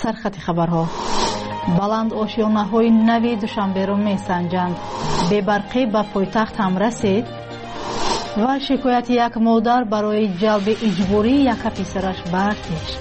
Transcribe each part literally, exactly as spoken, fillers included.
سرخط خبرها. بلند آشیانه‌های نوی دوشنبه را می‌سنجند. به‌برقی به پایتخت هم رسید و شکایت یک مادر برای جلب اجباری یک پسرش به ارتش.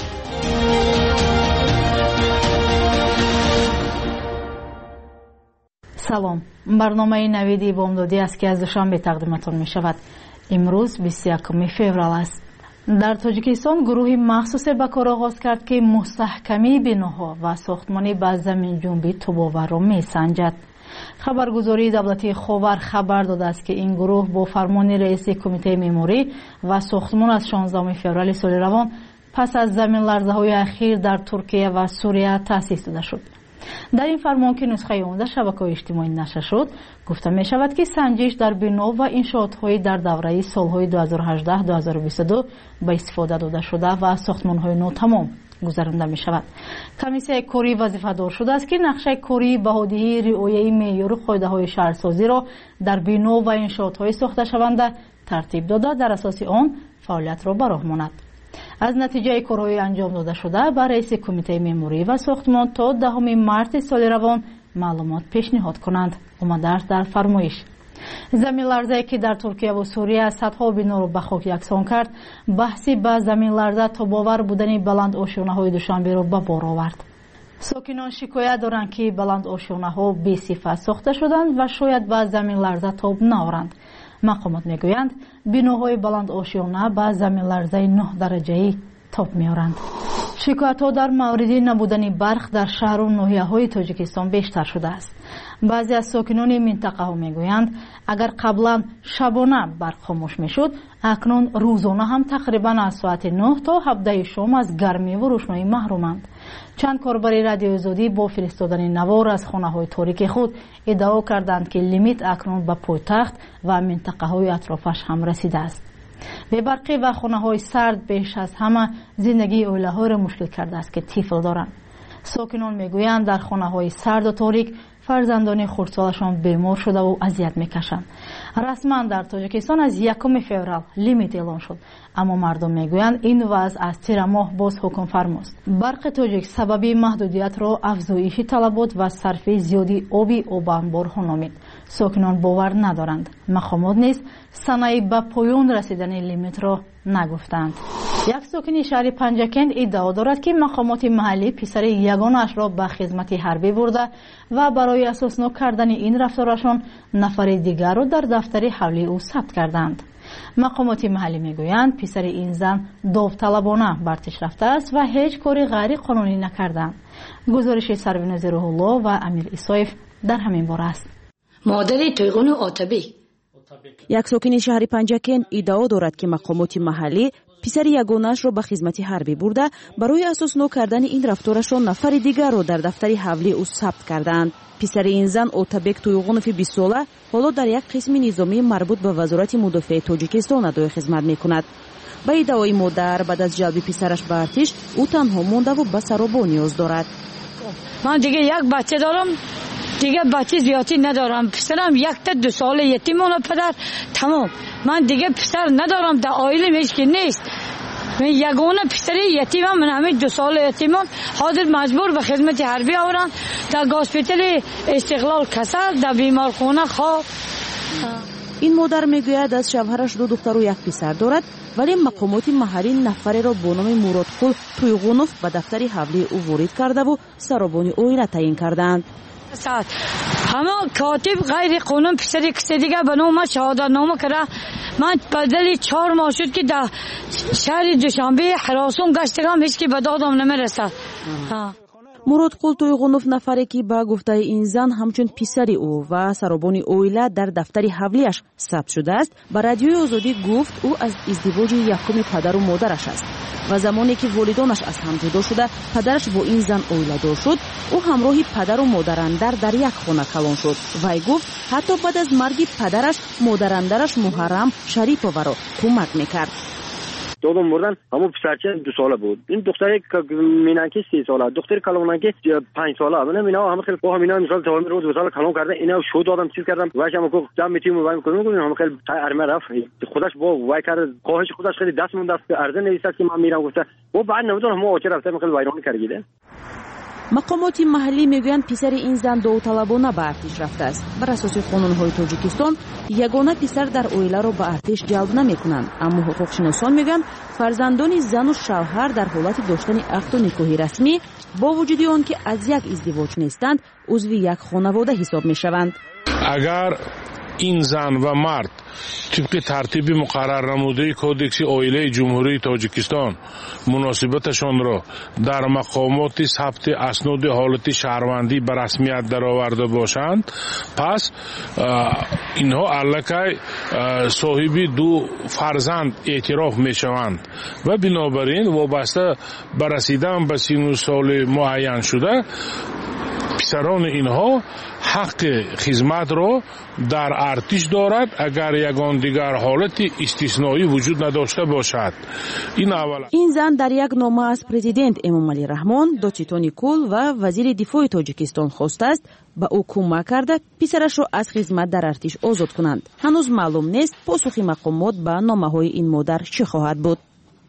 سلام، برنامه نویدی بامدادی است که از دوشنبه تقدیمتان می شود. امروز بیست و یکم فوریه است. در تاجیکستان گروهی مخصوص به کار آغاز کرد که مستحکمی بناها و ساختمانی به زمین جنبی توباور را می سنجد. خبرگزاری دولتی خاور خبر داده است که این گروه با فرمان رئیس کمیته معماری و ساختمان از شانزدهم فوریه سال روان پس از زمین لرزه‌های اخیر در ترکیه و سوریه تأسیس داده شد. در این فرمان که نسخه آن در شبکه‌های اجتماعی نشر شد، گفته می شود که سنجش در بنا و انشاءات‌های در دوره سال‌های دو هزار و هجده دو هزار و بیست و دو به استفاده داده شده و ساختمان‌های نو تمام گذرانده می شود. کمیسیون کاری وظیفه‌دار شده است که نقشه کاری بهادهی رعایت معیار قاعده‌های شهرسازی را در بنا و انشاءات‌های ساخته شونده ترتیب داده، در اساس آن فعالیت را براه ماند. از نتیجه کارهای انجام داده شده به رئیس کمیته معماری و ساختمان تا دهم مارس سال روان معلومات پیشنهاد کنند. آمده است در فرمایش. زمین لرزه که در ترکیه و سوریه صدها بنا را به خاک یکسان کرد، بحثی به زمین لرزه تا باور بودن بلند آشیانه‌های دوشنبه را به بار آورد. ساکنان شکایت دارند که بلند آشیانه‌ها بی صفت ساخته شدند و شاید به زمین لرزه تاب نآورند. مقامات میگویند بناهای بلند آشیانه به زمین لرزه نه درجه‌ای تاب می‌آورند. شکایت‌ها در مورد نبودن برق در شهر و ناحیه‌های تاجیکستان بیشتر شده است. بعضی از ساکنان منطقه‌ها میگویند اگر قبلا شبانه برق خاموش میشد، اکنون روزانه هم تقریبا از ساعت نه تا هفده شام از گرمی و روشنایی محرومند. چند کاربر رادیو آزادی با فرستادن نوار از خانه‌های تاریک خود ادعا کردند که لیمیت اکنون به پایتخت و منطقه‌های اطرافش هم رسیده است. به‌برقی و خانه‌های سرد بیش از همه زندگی عائله‌ها را مشکل کرده است که طفل دارند. ساکنان میگویند در خانه‌های سرد و تاریک فرزندان خردسالشان بیمار شده و اذیت میکشند. رسما در تاجیکستان از یکم فوریه لیمیت اعلان شد، اما مردم میگویند این وضع از تیر ماه باز حکم فرماست. برق تاجیک سببی محدودیت را افزایش طلبات و صرف زیادی آبی آبانبار نامید. ساکنان باور ندارند. مقامات نیز صنایع به پایان رسیدن لیمیت را نگفتند. یک ساکن شهر پنجکند ادعا دارد که مقامات محلی پسر یگانه‌اش را به خدمت حربی برده و برای اساسنامه کردن این رفتارشان نفر دیگر را در دفتر حولی او ثبت کردند. مقامات محلی میگویند پسر این زن داوطلبانه برتش رفته است و هیچ کاری غیر قانونی نکردند. گزارش سروین روح الله و امیر اسایف در همین باره است. مادر تویغون آتبی یک ساکن شهر پنجکند ادعا دارد که مقامات محلی پسر یگانه‌اش را به خدمت حربی برده برای اساسنامه کردن این رفتارشان نفر دیگر را در دفتر حولی او ثبت کردند. پسر این زن اوتابک تویغونوف بیست ساله حالا در یک قسم نظامی مربوط به وزارت مدافع تاجیکستان ادای خدمت می‌کند. با ادعای مادر بعد از جلب پسرش به ارتش او تنها مانده و به سرابا نیاز دارد. من دیگه یک بچه دارم، دیگه بچه زیادی ندارم. پسرم یک تا دو ساله یتیمانه پدر تمام. من دیگه پسر ندارم، در عائله میش که نیست. من یگانه پسر یتیمم، من همین دو ساله یتیمم. حاضر مجبور به خدمت حربی آورم در هاسپیتال استقلال کسل در بیمارخانه خواب. این مادر میگوید از شوهرش دو دختر و یک پسر دارد، ولی مقامات محلی نفری را با نام مرادقل تویغونوف به دفتر حولی او وارد کرده و سرابان عائله تعیین کردند. همه کاتب غیر قانون پسر کسی دیگه به نام شهادت نامه کرده. من بدل چهار ماه شد که در شهر دوشنبه حراسون گشتم، هیچ کی به دادم نمیرسه. مرادقل تویغونوف نفری که با گفته این زن همچون پسر او و سرابان عائله در دفتر حولیش ثبت شده است، به رادیوی آزادی گفت او از ازدواج یکم پدر و مادرش است و زمانی که والدانش از هم جدا شده پدرش با این زن عائله دار شد، او همراه پدر و مادراندر در یک خانه کلان شد. وی گفت حتی بعد از مرگ پدرش مادراندرش محرم شریف را کمک میکرد. دادم مردن، همون پسرچه دو ساله بود. این دختری که مینانکی سی ساله، دختری کلانکی پنج ساله. من اینا همه خیلی با همینا مثال تمام روز دو سال کلان کرده، اینا شو دادم چیز کردم. واش هم گفت جام میتیم و میکنم میگم همه خیلی ارمه رفت. خودش با وای کرد، خواهش خودش خیلی دست مون دست ارزه نویسد که من میرم گفته. و بعد نمیدونم ما چه رفته خیلی وایران کردیده. مقامات محلی میگویند پسر این زن داوطلبانه به ارتش رفته است. بر اساس قانون‌های تاجیکستان یگانه پسر در اویله را به ارتش جلب نمی‌کنند، اما حقوق‌شناسان میگویند فرزندان زن و شوهر در حالت داشتن عقد و نکاح رسمی با وجود آنکه از یک ازدواج نیستند عضو یک خانواده حساب می‌شوند. اگر این زن و مرد طبق ترتیب مقرر نموده کودکس عائله جمهوری تاجیکستان مناسبتشان را در مقامات ثبت اسناد حالت شهروندی به رسمیت درآورده باشند، پس اینها علکه صاحب دو فرزند اعتراف می شوند و بنابراین وابسته به رسیدن به سن و سال معین شده پسران اینها حق خدمت را در ارتش دارد اگر یگان دیگر حالت استثنایی وجود نداشته باشد. این اول. این زن در یک نامه از پرزیدنت امامعلی رحمان، داچیتانی کول و وزیر دفاع تاجیکستان خواسته است به او کمک کرده پسرش را از خدمت در ارتش آزاد کنند. هنوز معلوم نیست پاسخ مقامات به نامه‌های این مادر چه خواهد بود.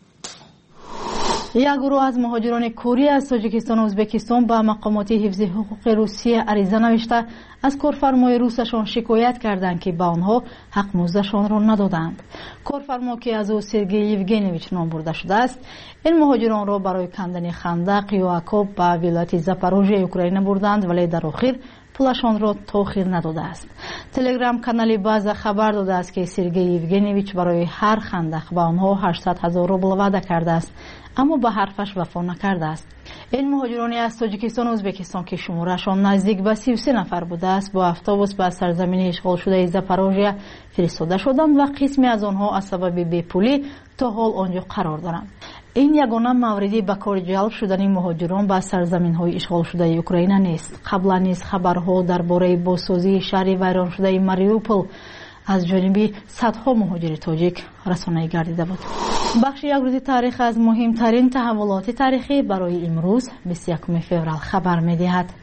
یک گروه از مهاجران کوری از تاجیکستان و ازبکستان به مقامات حفظ حقوق روسیه عریضه نوشته از کارفرمای روسشان شکایت کردند که به آنها حق مزدشان را ندادند. کارفرما که از او سرگئی یوگنیویچ نام برده شده است، این مهاجران را برای کندن خندق یا عقاب به ولایت زاپاروژیه اوکراین بردند، ولی در آخر پولشان را تأخیر نداده است. تلگرام کانال بازا خبر داده است که سرگئی یوگنیویچ برای هر خندق به آنها هشتصد هزار روبل وعده کرده است، اما به حرفش وفا نکرده است. این مهاجرانی از تاجیکستان و ازبکستان که شمارشان نزدیک به سی و سه نفر بوده است با اتوبوس به سرزمین اشغال شده زاپاروژیه فرستاده شدند و قسمی از آنها از سبب بیپولی تا حال آنجا قرار دارند. این یگانه موردی به کار جلب شدن مهاجران به سرزمین‌های اشغال شده اوکراین نیست. قبلا نیز خبرها درباره بازسازی شهر ویران شده ماریوپول از جانب صدها مهاجر تاجیک رسانه‌ای گردیده بود. بخش یک روز تاریخ از مهمترین تحولات تاریخی برای امروز بیست و یکم فوریه خبر می‌دهد.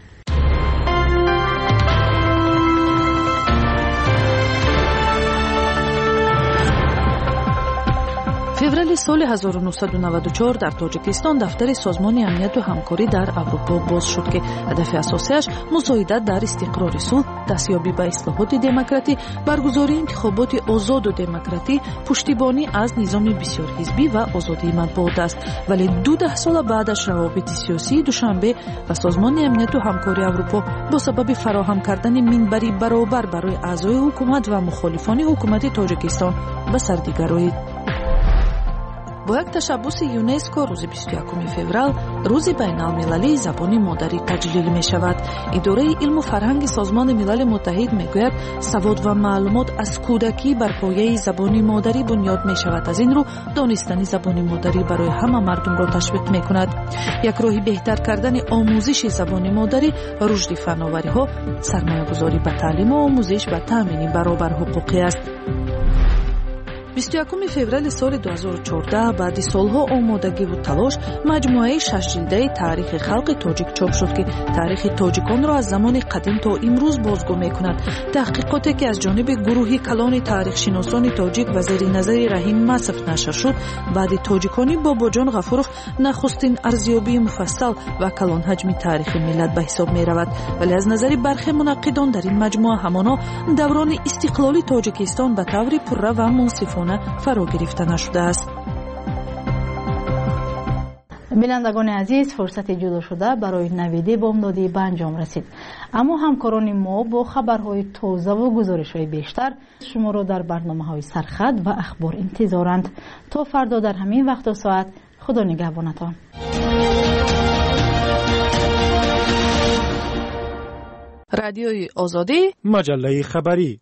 فوریه سال هزار و نهصد و نود و چهار در تاجیکستان دفتر سازمان امنیت و همکاری در اروپا باز شد که هدف اساسیش مساعدت در استقرار صلح، دستیابی به اصلاحات دموکراتی، برگزاری انتخابات آزاد و دموکراتی، پشتیبانی از نظام بسیار حزبی و آزادی مطبوعات است. ولی دو ده سال بعدش روابط سیاسی دوشنبه و سازمان امنیت و همکاری اروپا با سبب فراهم کردن منبری برابر برای اعضای حکومت و مخالفان حکومت تاجیکستان به سر گرایید. با یک تشبس یونسکو روز بیست و یکم فوریه روز بین المللی زبان مادری تجلیل می شود. اداره علم و فرهنگ سازمان ملل متحد می گوید سواد و معلومات از کودکی بر پایه زبان مادری بنیاد می شود. از این رو دانستن زبان مادری برای همه مردم را تشویق می کند. یک راه بهتر کردن آموزش زبان مادری رشد فناوری ها، سرمایه گذاری به تعلیم و آموزش و تامین برابر حقوقی است. بیست و یکم فوریه سال دو هزار و چهارده بعد سالها آمادگی و تلاش مجموعه شش جلده تاریخ خلق تاجیک چاپ شد که تاریخ تاجیکان را از زمان قدیم تا امروز بازگو می‌کند. تحقیقاتی که از جانب گروهی کلان تاریخ شناسان تاجیک و زیر نظر رحیم مصف نشر شد، بعد تاجیکانی باباجان غفورخ نخستین ارزیابی مفصل و کلان حجم تاریخ ملت به حساب می‌رود. ولی از نظر برخی منقدان در این مجموعه همانا دوران استقلالی تاجیکستان به طور پررو و منصفانه فرا گرفته نشده است. بینندگان عزیز، فرصت جدا شده برای نویدی بامدادی به انجام رسید، اما همکاران ما با خبرهای تازه و گزارش‌های بیشتر شما را در برنامه‌های سرخط و اخبار انتظارند. تا فردا در همین وقت و ساعت، خدا نگهبانتان. رادیوی آزادی، مجله خبری.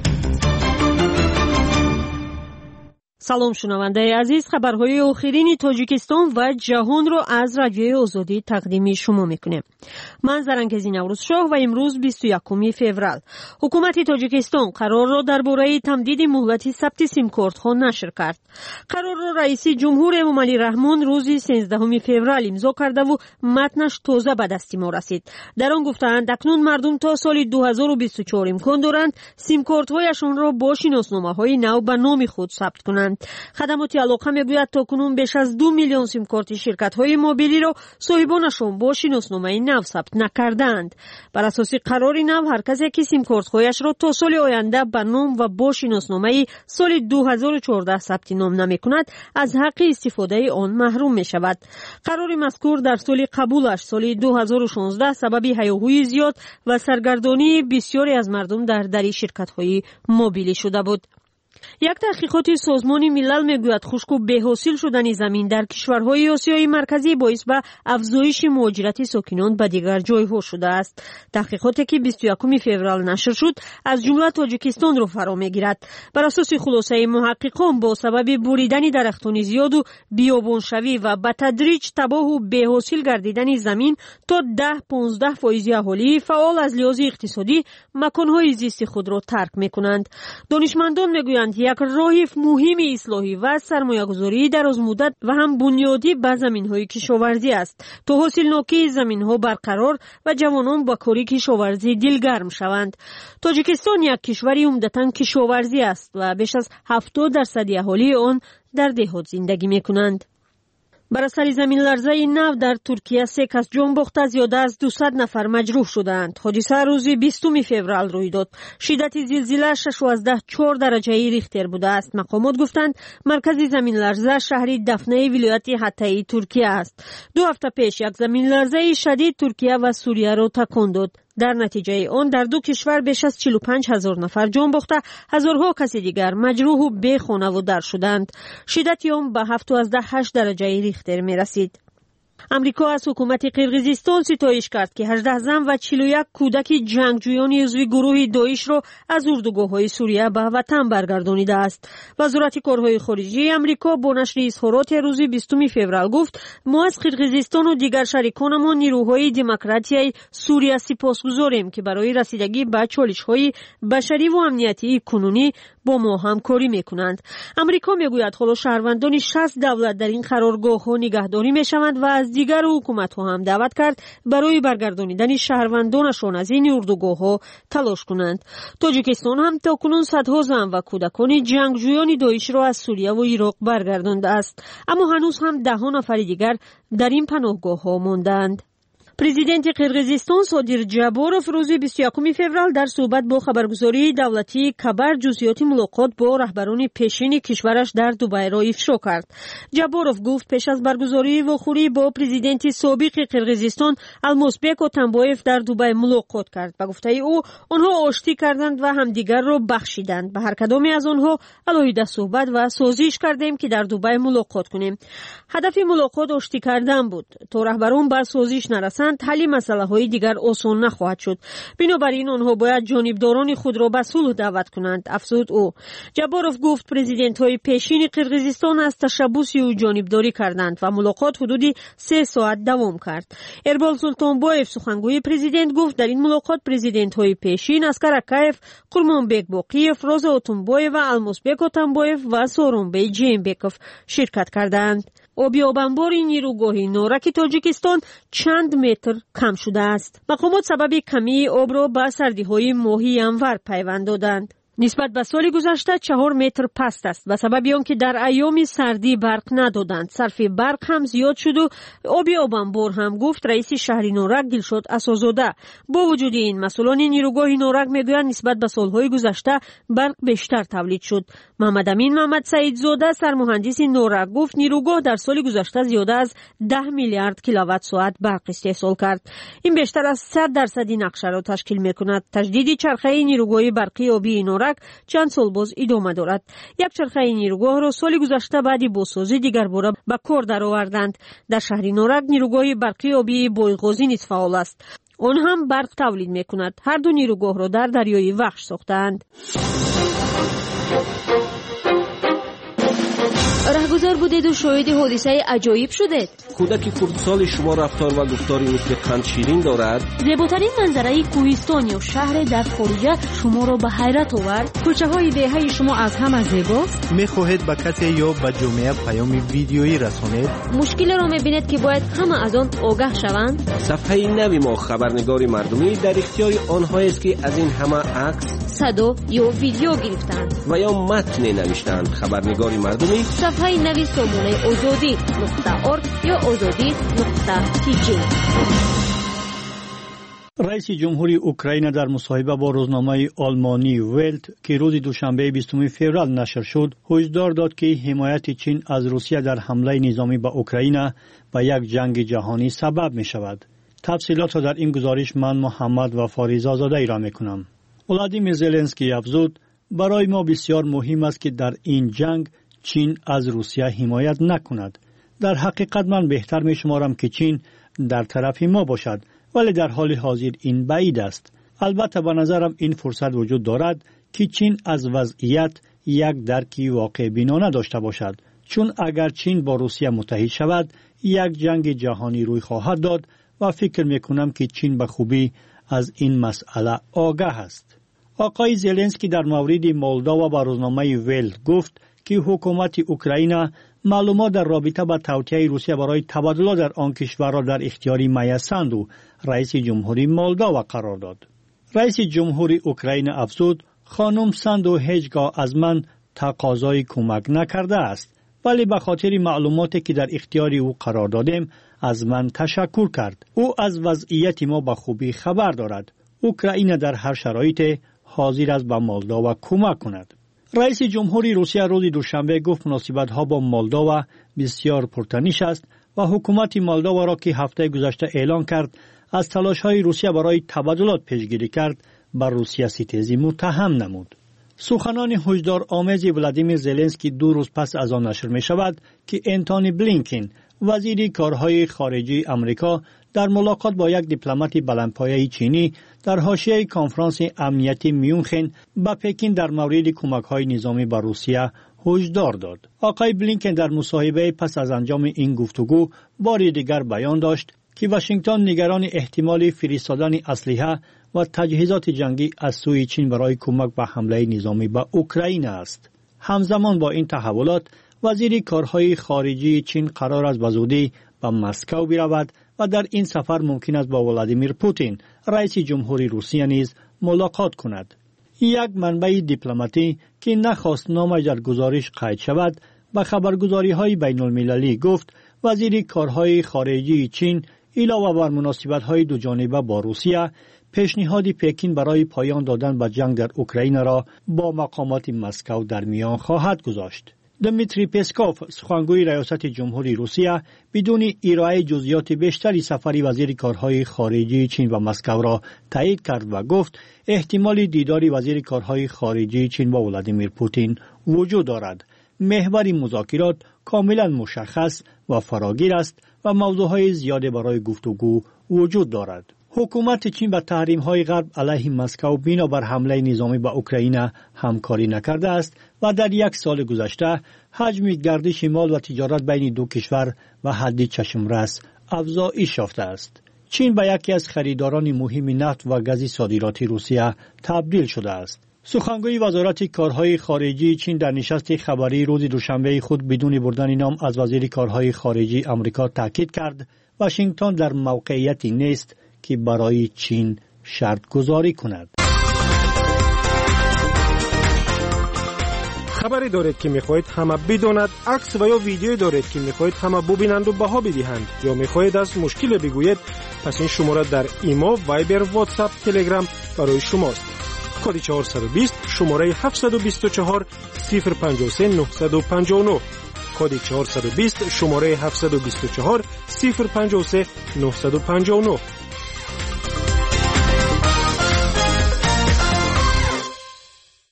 سلام شنونده عزیز، خبرهای آخرین تاجیکستان و جهان را از رادیوی آزادی تقدیم شما میکنیم. من زرنگزی نوروز شاه و امروز بیست و یکم فوریه حکومت تاجیکستان قرار را درباره تمدید مهلت ثبت سیم کارت ها نشر کرد. قرار را رئیس جمهور امامعلی رحمان روز سیزدهم فوریه امضا کرده و متنش تازه به دست ما رسید. در آن گفتند اکنون مردم تا سال دو هزار و بیست و چهار امکان دارند سیم کارت هایشان را با شناسنامه های نو به نام خود ثبت کنند. کردند. خدمات علاقه میگوید تاکنون بیش از دو میلیون سیم کارت شرکت های موبیلی را صاحبانشان با شناسنامه نو ثبت نکردند. بر اساس قرار نو هر کسی که سیم کارت هایش را تا سال آینده به نام و با شناسنامه سال دو هزار و چهارده ثبت نام نمیکند از حق استفاده آن محروم می شود. قرار مذکور در سال قبولش سال دو هزار و شانزده سبب هیاهوی زیاد و سرگردانی بسیاری از مردم در دری شرکت های موبیلی شده بود. یک تحقیقات سازمان ملل میگوید خشک و بی‌حاصل شدن زمین در کشورهای آسیای مرکزی باعث به افزایش مهاجرت ساکنان به دیگر جایها شده است. تحقیقاتی که بیست و یکم فوریه نشر شد از جمله تاجیکستان را فرا میگیرد. بر اساس خلاصه محققان با سبب بریدن درختان زیاد و بیابانشوی و به تدریج تباه و بی‌حاصل گردیدن زمین تا ده پانزده فیصد اهالی فعال از لحاظ اقتصادی مکانهای زیست خود را ترک میکنند. دانشمندان میگویند یک راه مهم اصلاحی و سرمایه‌گذاری درازمدت و هم بنیادی به زمین‌های کشاورزی است تا حاصلناکی زمین‌ها برقرار و جوانان با کار کشاورزی دلگرم شوند. تاجیکستان یک کشوری عمدتاً کشاورزی است و بیش از هفتاد درصد اهالی آن در دهات زندگی می‌کنند. بر اثر زمین لرزه نو در ترکیه سه کس جان باخته زیاده از دویست نفر مجروح شدند. حادثه روز بیستم فوریه روی داد. شدت زلزله شش و چهار درجه ریختر بوده است. مقامات گفتند مرکز زمین لرزه شهر دفنه ولایت حطه ترکیه است. دو هفته پیش یک زمین لرزه شدید ترکیه و سوریه را تکان داد. در نتیجه آن در دو کشور بیش از چهل و پنج هزار نفر جان باخته، هزارها کسی دیگر مجروح و بی خانه و در شدند. شدت آن به هفتاد و هشت درجه ریختر می رسید. امریکا از حکومت قرقیزستان ستایش کرد که هجده زن و چهل و یک کودک جنگجویان عضو گروه داعش را از اردوگاه‌های سوریه به وطن برگردانیده است. وزارت کارهای خارجه امریکا با نشر اظهارات روز بیستم فوریه گفت ما از قرقیزستان و دیگر شریکانمان نیروهای دموکراتیای سوریه سپاسگزاریم که برای رسیدگی به چالش‌های بشری و امنیتی کنونی با ما همکاری میکنند. امریکا میگوید حالا شهروندان شصت دولت در این قرارگاه‌ها نگهداری میشوند و از دیگر حکومت‌ها هم دعوت کرد برای برگردانیدن شهروندانشان از این اردوگاه‌ها تلاش کنند. تاجیکستان هم تاکنون صدها زن و کودکان جنگجویان داعش را از سوریه و عراق برگردانده است، اما هنوز هم ده ها نفر دیگر در این پناهگاه‌ها ماندند. پرزیدنت قرقیزستان صادر جابوروف روز بیست و یکم فوریه در صحبت با خبرگزاری دولتی خبر جزئیات ملاقات با رهبران پیشین کشورش در دبی را افشا کرد. جابوروف گفت پیش از برگزاری وخوری با پرزیدنت سابق قرقیزستان المازبک اتمبایف در دبی ملاقات کرد. به گفته او آنها آشتی کردند و همدیگر را بخشیدند. به هر کدام از آنها علیحده صحبت و سازش کردیم که در دبی ملاقات کنیم. هدف ملاقات آشتی کردن بود تا رهبران بر سازش نرسند حل مسئله های دیگر آسان نخواهد شد. بنابراین آنها باید جانبداران خود را به صلح دعوت کنند، افزود او. جابوروف گفت پرزیدنت های پیشین قرقیزستان از تشبث او جانبداری کردند و ملاقات حدودی سه ساعت دوام کرد. اربال سلطانبایف سخنگوی پرزیدنت گفت در این ملاقات پرزیدنت های پیشین اسکر اکایف، قرمانبک باقیف، روزا اتمبایف و المازبک اتمبایف و سورونبی جیمبکوف شرکت کردند. آبی آبانبار نیروگاه نورک تاجیکستان چند متر کم شده است. مقامات سبب کمی آب را به سردی‌های ماهی انور پیوند دادند. نسبت به سال گذشته چهار متر پست است و سبب آنکه در ایام سردی برق ندادند. صرف برق هم زیاد شد و آبی آبانبار هم گفت رئیس شهر نورک دلشاد اساس‌زاده. با وجود این مسئولان نیروگاه نورک میگویند نسبت به سالهای گذشته برق بیشتر تولید شد. محمد امین محمد سعیدزاده سرمهندس نورک گفت نیروگاه در سال گذشته زیاده از ده میلیارد کیلووات ساعت برق استحصال کرد. این بیشتر از صد درصد نقشه را تشکیل میکند. تجدید چرخه نیروگاه برقی آبی نورک چند سال باز ادامه دارد. یک چرخه نیروگاه را سال گذشته بعدی بازسازی دیگر باره به کار درآوردند. در شهر نورک نیروگاه برقی آبی بویغازی نیز فعال است. آن هم برق تولید میکند. هر دو نیروگاه را در دریای وخش ساختند. رهگذر بودید و شاهد حادثه عجایب شدید. کودک کردسال شما رفتار و گفتاری مثل قند شیرین دارد. زیباترین منظره کوهستان یا شهر در خارج شما را به حیرت آورد. کوچه های دهه شما از همه زیباست. میخواهید به کسی یا به جامعه پیام ویدیویی رسانید؟ مشکل را میبینید که باید همه از آن آگاه شوند. صفحه نوی ما خبرنگار مردمی در اختیار آنهایی است که از این همه عکس، صدا یا ویدیو گرفتند و یا متن نوشتند. خبرنگار مردمی صفحه نوی سامانه آزادی نقطه ارگ یا آزادی نقطه تی جی. رئیس جمهوری اوکراین در مصاحبه با روزنامه آلمانی ولت که روز دوشنبه بیستم فوریه نشر شد، هشدار داد که حمایت چین از روسیه در حمله نظامی به اوکراین به یک جنگ جهانی سبب می شود. تفصیلات را در این گزارش من محمد و فاریزا زاده ای را می کنم. ولادیمیر زلنسکی افزود: برای ما بسیار مهم است که در این جنگ چین از روسیه حمایت نکند. در حقیقت من بهتر می شمارم که چین در طرف ما باشد، ولی در حال حاضر این بعید است. البته به نظرم این فرصت وجود دارد که چین از وضعیت یک درکی واقع بینانه داشته باشد، چون اگر چین با روسیه متحد شود یک جنگ جهانی روی خواهد داد و فکر می کنم که چین به خوبی از این مسئله آگاه است. آقای زلنسکی در مورد مولداوا با روزنامه ولت گفت که حکومت اوکراین معلومات در رابطه با توطئه روسیه برای تبادلات در آن کشور را در اختیار میسند و رئیس جمهوری مولداوا قرار داد. رئیس جمهوری اوکراین افزود: خانم سندو هیچگاه از من تقاضای کمک نکرده است، ولی به خاطر معلوماتی که در اختیار او قرار دادیم از من تشکر کرد. او از وضعیت ما به خوبی خبر دارد. اوکراین در هر شرایط حاضر است به مولداوا کمک کند. رئیس جمهوری روسیه روز دوشنبه گفت مناسبت‌ها با مولداوا بسیار پرتنش است و حکومت مولداوا را که هفته گذشته اعلان کرد از تلاش‌های روسیه برای تبادلات پیشگیری کرد بر روسیه ستیزی متهم نمود. سخنان هشدار آمیز ولادیمیر زلنسکی دو روز پس از آن نشر می شود که انتونی بلینکن وزیر کارهای خارجی امریکا در ملاقات با یک دیپلمات بلندپایه چینی در حاشیه کنفرانس امنیتی میونخن به پکین در مورد کمک‌های نظامی به روسیه هشدار داد. آقای بلینکن در مصاحبه پس از انجام این گفتگو بار دیگر بیان داشت که واشنگتن نگران احتمال فرستادن اسلحه و تجهیزات جنگی از سوی چین برای کمک به حمله نظامی به اوکراین است. همزمان با این تحولات وزیر کارهای خارجی چین قرار است به زودی به مسکو برود و در این سفر ممکن است با ولادیمیر پوتین رئیس جمهوری روسیه نیز ملاقات کند. یک منبع دیپلماتی که نخواست نامش در گزارش قید شود به خبرگزاری‌های بین‌المللی گفت وزیر کارهای خارجی چین علاوه بر مناسبت‌های دوجانبه با روسیه پیشنهاد پکین برای پایان دادن به جنگ در اوکراین را با مقامات مسکو در میان خواهد گذاشت. دمیتری پسکوف سخنگوی ریاست جمهوری روسیه بدون ارائه جزئیات بیشتری سفر وزیر کارهای خارجی چین و مسکو را تایید کرد و گفت احتمال دیدار وزیر کارهای خارجی چین با ولادیمیر پوتین وجود دارد. محور مذاکرات کاملا مشخص و فراگیر است و موضوعهای زیاده برای گفتگو وجود دارد. حکومت چین با تحریم‌های غرب علیه مسکو بنابر حمله نظامی به اوکراین همکاری نکرده است و در یک سال گذشته حجم گردش مال و تجارت بین دو کشور و حد چشمرس افزایش یافته است. چین به یکی از خریداران مهم نفت و گاز صادراتی روسیه تبدیل شده است. سخنگوی وزارت کارهای خارجی چین در نشست خبری روز دوشنبه خود بدون بردن نام از وزیر کارهای خارجی آمریکا تاکید کرد واشنگتن در موقعیتی نیست که برای چین شرط گذاری کند. خبری دارید که میخواهید همه بداند، عکس و یا ویدیویی دارید که میخواهید همه ببینند و بها بدهند یا میخواهید از مشکل بگویید، پس این شماره در ایما، وایبر، واتساپ، تلگرام برای شماست. کد چهارصد و بیست شماره هفتصد و بیست و چهار صفر پنجاه و سه نهصد و پنجاه و نه کد چهارصد و بیست شماره هفتصد و بیست و چهار صفر پنجاه و سه نهصد و پنجاه و نه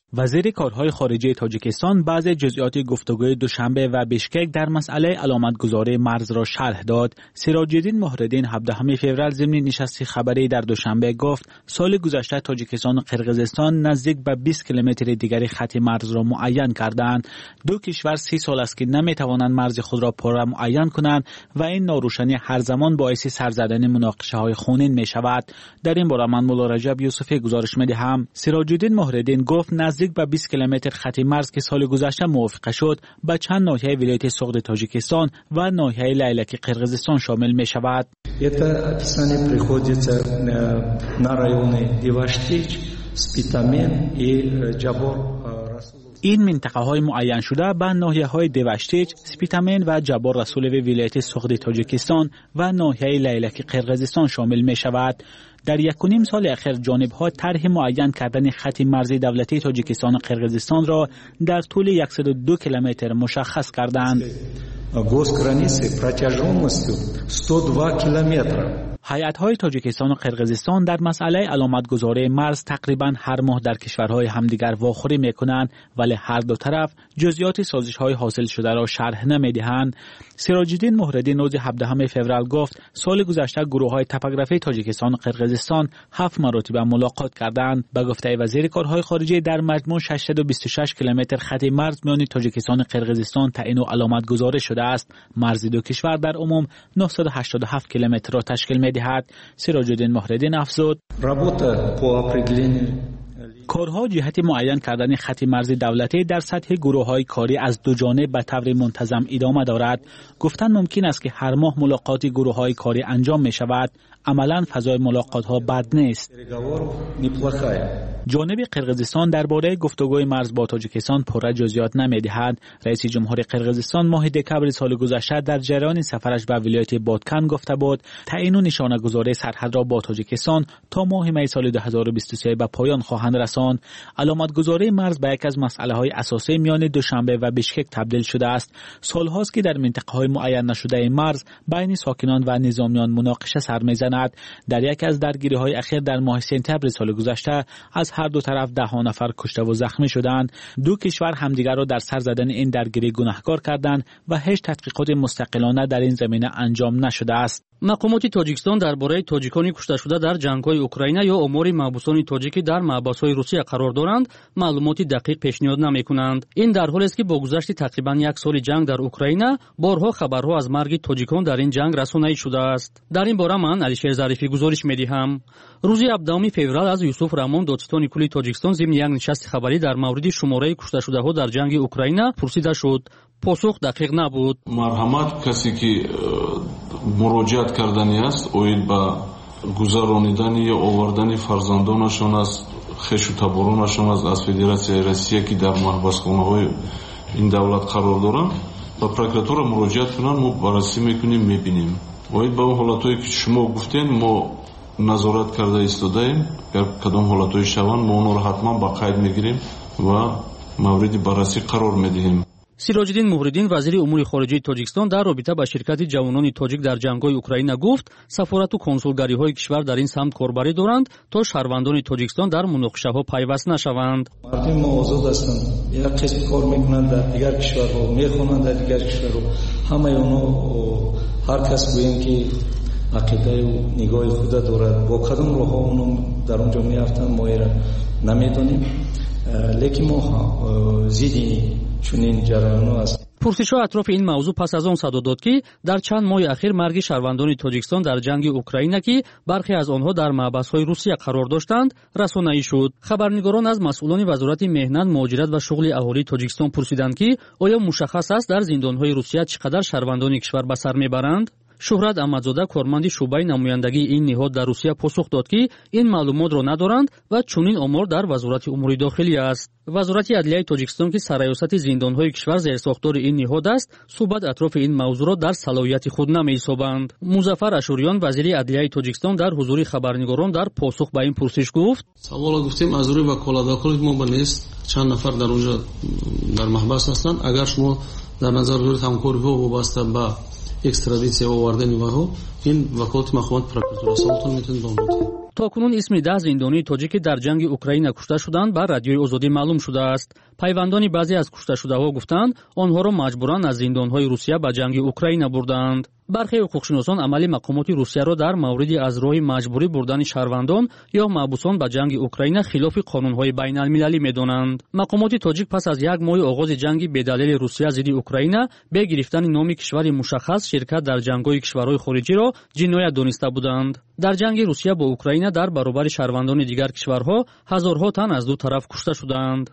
وزیر کارهای خارجه تاجیکستان بعض جزئیات گفتگوی دوشنبه و بشکک در مسئله علامتگذاری مرز را شرح داد. سراج الدین مهرالدین هفدهم فوریه ضمن نشست خبری در دوشنبه گفت سال گذشته تاجیکستان و قرقیزستان نزدیک به بیست کیلومتر دیگری خط مرز را معین کردند. دو کشور سی سال است که نمیتوانند مرز خود را پاره معین کنند و این ناروشنی هر زمان باعث سر زدن مناقشه های خونین می شود. در این باره من مولا رجب یوسفی گزارش می‌دهم. سراج الدین مهرالدین گفت نزدیک به بیست کیلومتر خط مرز که سال گذشته موافقه شد به چند ناحیه ولایت سغد تاجیکستان و ناحیه لیلک قرقیزستان شامل می شود. Это описание приходится на районы Деваштич, Спитамен и Джабор. این منطقه های معین شده به ناحیه های دوشتیچ، سپیتامن و جبار رسولوی ولایت سغد تاجیکستان و ناحیه لیلک قرقیزستان شامل می شود. در یک و نیم سال اخیر جانب ها طرح معین کردن خط مرزی دولتی تاجیکستان و قرقیزستان را در طول صد و دو کیلومتر مشخص کردند. Госграницы протяженностью сто два километра. هیئت‌های تاجیکستان و قرقیزستان در مسئله علامتگذاری مرز تقریباً هر ماه در کشورهای همدیگر واخوری می‌کنند، ولی هر دو طرف جزئیات سازش‌های حاصل شده را شرح نمی‌دهند. سراج الدین مهرالدین روز هفدهم فوریه گفت سال گذشته گروه‌های توپوگرافی تاجیکستان و قرقیزستان هفت مرتبه ملاقات کردند. به گفته وزیر کارهای خارجه در مجموع ششصد و بیست و شش کیلومتر خط مرز میان تاجیکستان و قرقیزستان تعیین و علامتگذاری شده است. مرز دو کشور در عموم نهصد و هشتاد و هفت کیلومتر را تشکیل می‌دهد. سراج الدین مهرالدین افزود کارها جهت معین کردن خط مرز دولتی در سطح گروه‌های کاری از دو جانب به طور منتظم ادامه دارد. گفتن ممکن است که هر ماه ملاقات گروه‌های کاری انجام می شود. عملاً فضای ملاقات‌ها بد نیست. جانب قرقیزستان درباره گفتگوی مرز با تاجیکستان پره جزئیات نمی‌دهد. رئیس جمهور قرقیزستان ماه دکمبر سال گذشته در جریان سفرش به ولایت بادکن گفته بود تعیین و نشانه‌گذاری سرحد را با تاجیکستان تا ماه می سال دو هزار و بیست و سه به پایان خواهند رساند. علامتگذاری مرز به یک از مسئله‌های اساسی میان دوشنبه و بشکک تبدیل شده است. سال‌هاست که در منطقه‌های معین نشده مرز بین ساکنان و نظامیان مناقشه سر می‌زند. در یک از درگیری‌های اخیر در ماه سپتامبر سال گذشته از هر دو طرف ده ها نفر کشته و زخمی شدند. دو کشور همدیگر را در سر زدن این درگیری گناهکار کردند و هیچ تحقیقات مستقلانه در این زمینه انجام نشده است. مقامات تاجیکستان درباره تاجیکانی کشته شده در جنگ‌های اوکراین یا آمار محبوسان تاجیکی در محبس‌های روسیه قرار دارند معلومات دقیق پیشنهاد نمی‌کنند. این در حالی است که با گذشت تقریباً یک سال جنگ در اوکراین بارها خبرها از مرگ تاجیکان در این جنگ رسانه‌ای شده است. در این باره من علیشیر ظریفی گزارش می‌دهم. روز هفدهم فوریه از یوسف رحمان دادستان کلی تاجیکستان ضمن یک نشست خبری در مورد شماره کشته شده‌ها در جنگ اوکراین پرسیده شد. پاسخ دقیق نبود. مرحمت کسی که مراجعت کردنی است اوید با گذراندن یا آوردن فرزندانشان از خیش و تبارانشان از از فدراسیای روسیه که در محبسخانه‌های این دولت قرار دارند و پروکراتور مراجعت کنند ما بررسی میکنیم میبینیم. اوید با اون حالتایی که شما گفتین ما نظارت کرده ایستادیم یا کدام حالتایی شوند ما اونها را حتما با قید میگیریم و مورد بررسی قرار میدهیم. سراج الدین مهرالدین وزیر امور خارجه تاجیکستان در رابطه با شرکت جوانان تاجیک در جنگ‌های اوکراین گفت سفارت و کنسولگری‌های کشور در این سمت کاربری دارند تا شهروندان تاجیکستان در مناقشه‌ها پیوست نشوند. مردم ما آزاد هستند. یک قسم کار می‌کنند در دیگر کشورها، می‌خوانند در دیگر کشورها. همه اونها هر کس گویند که عقیده و نگاه خود دارد. با کدام راه‌ها اونها در اونجا می‌رفتند ما را نمی‌دانیم. لیکن ما ضد چنین جریان‌ها است. پرسش‌ها اطراف این موضوع پس از آن صدا داد که در چند ماه اخیر مرگ شهروندان تاجیکستان در جنگ اوکراین که برخی از آنها در محبس‌های روسیه قرار داشتند رسانه‌ای شد. خبرنگاران از مسئولان وزارت مهنت، مهاجرت و شغل اهالی تاجیکستان پرسیدند که آیا مشخص است در زندان‌های روسیه چقدر شهروندان کشور به سر میبرند؟ شهرت احمدزاده کارمند شعبه نمایندگی این نهاد در روسیه پاسخ داد که این معلومات را ندارند و چنین آمار در وزارت امور داخلی است. وزارت عدلیه تاجیکستان که سرایوسط زندان‌های کشور زیر ساختار این نهاد است، صحبت اطراف این موضوع را در صلاحیت خود نمی‌یابند. مظفر اشوریان وزیر عدلیه تاجیکستان در حضور خبرنگاران در پاسخ به این پرسش گفت: سوال گفتیم از روی وکالت ما بنیست چند نفر در اونجا در محبس هستند. اگر شما در نظر بگیرید همکاری‌ها وابسته به اکسترادیسیا آوردن و این وکالت مخابرات پروکراتور سالتون میتونید دانلود. تاکنون اسم ده زندانی تاجیک در جنگ اوکراین کشته شدند به رادیوی آزادی معلوم شده است. پیوندان بعضی از کشته شده‌ها گفتند آنها را مجبوراً از زندان‌های روسیه به جنگ اوکراین بردند. برخی حقوقشناسان عملی مقامات روسیه را در مورد از راه مجبوری بردن شهروندان یا محبوسان به جنگ اوکراین خلاف قانون‌های بین‌المللی می‌دانند. مقامات تاجیک پس از یک ماه آغاز جنگ بدلیل روسیه ضد اوکراین به گرفتن نام کشور مشخص شرکت در جنگ‌های کشورهای خارجی را جنایت دانسته بودند. در جنگ روسیه با اوکراین در برابر شهروندان دیگر کشورها هزارها تن از دو طرف کشته شدند.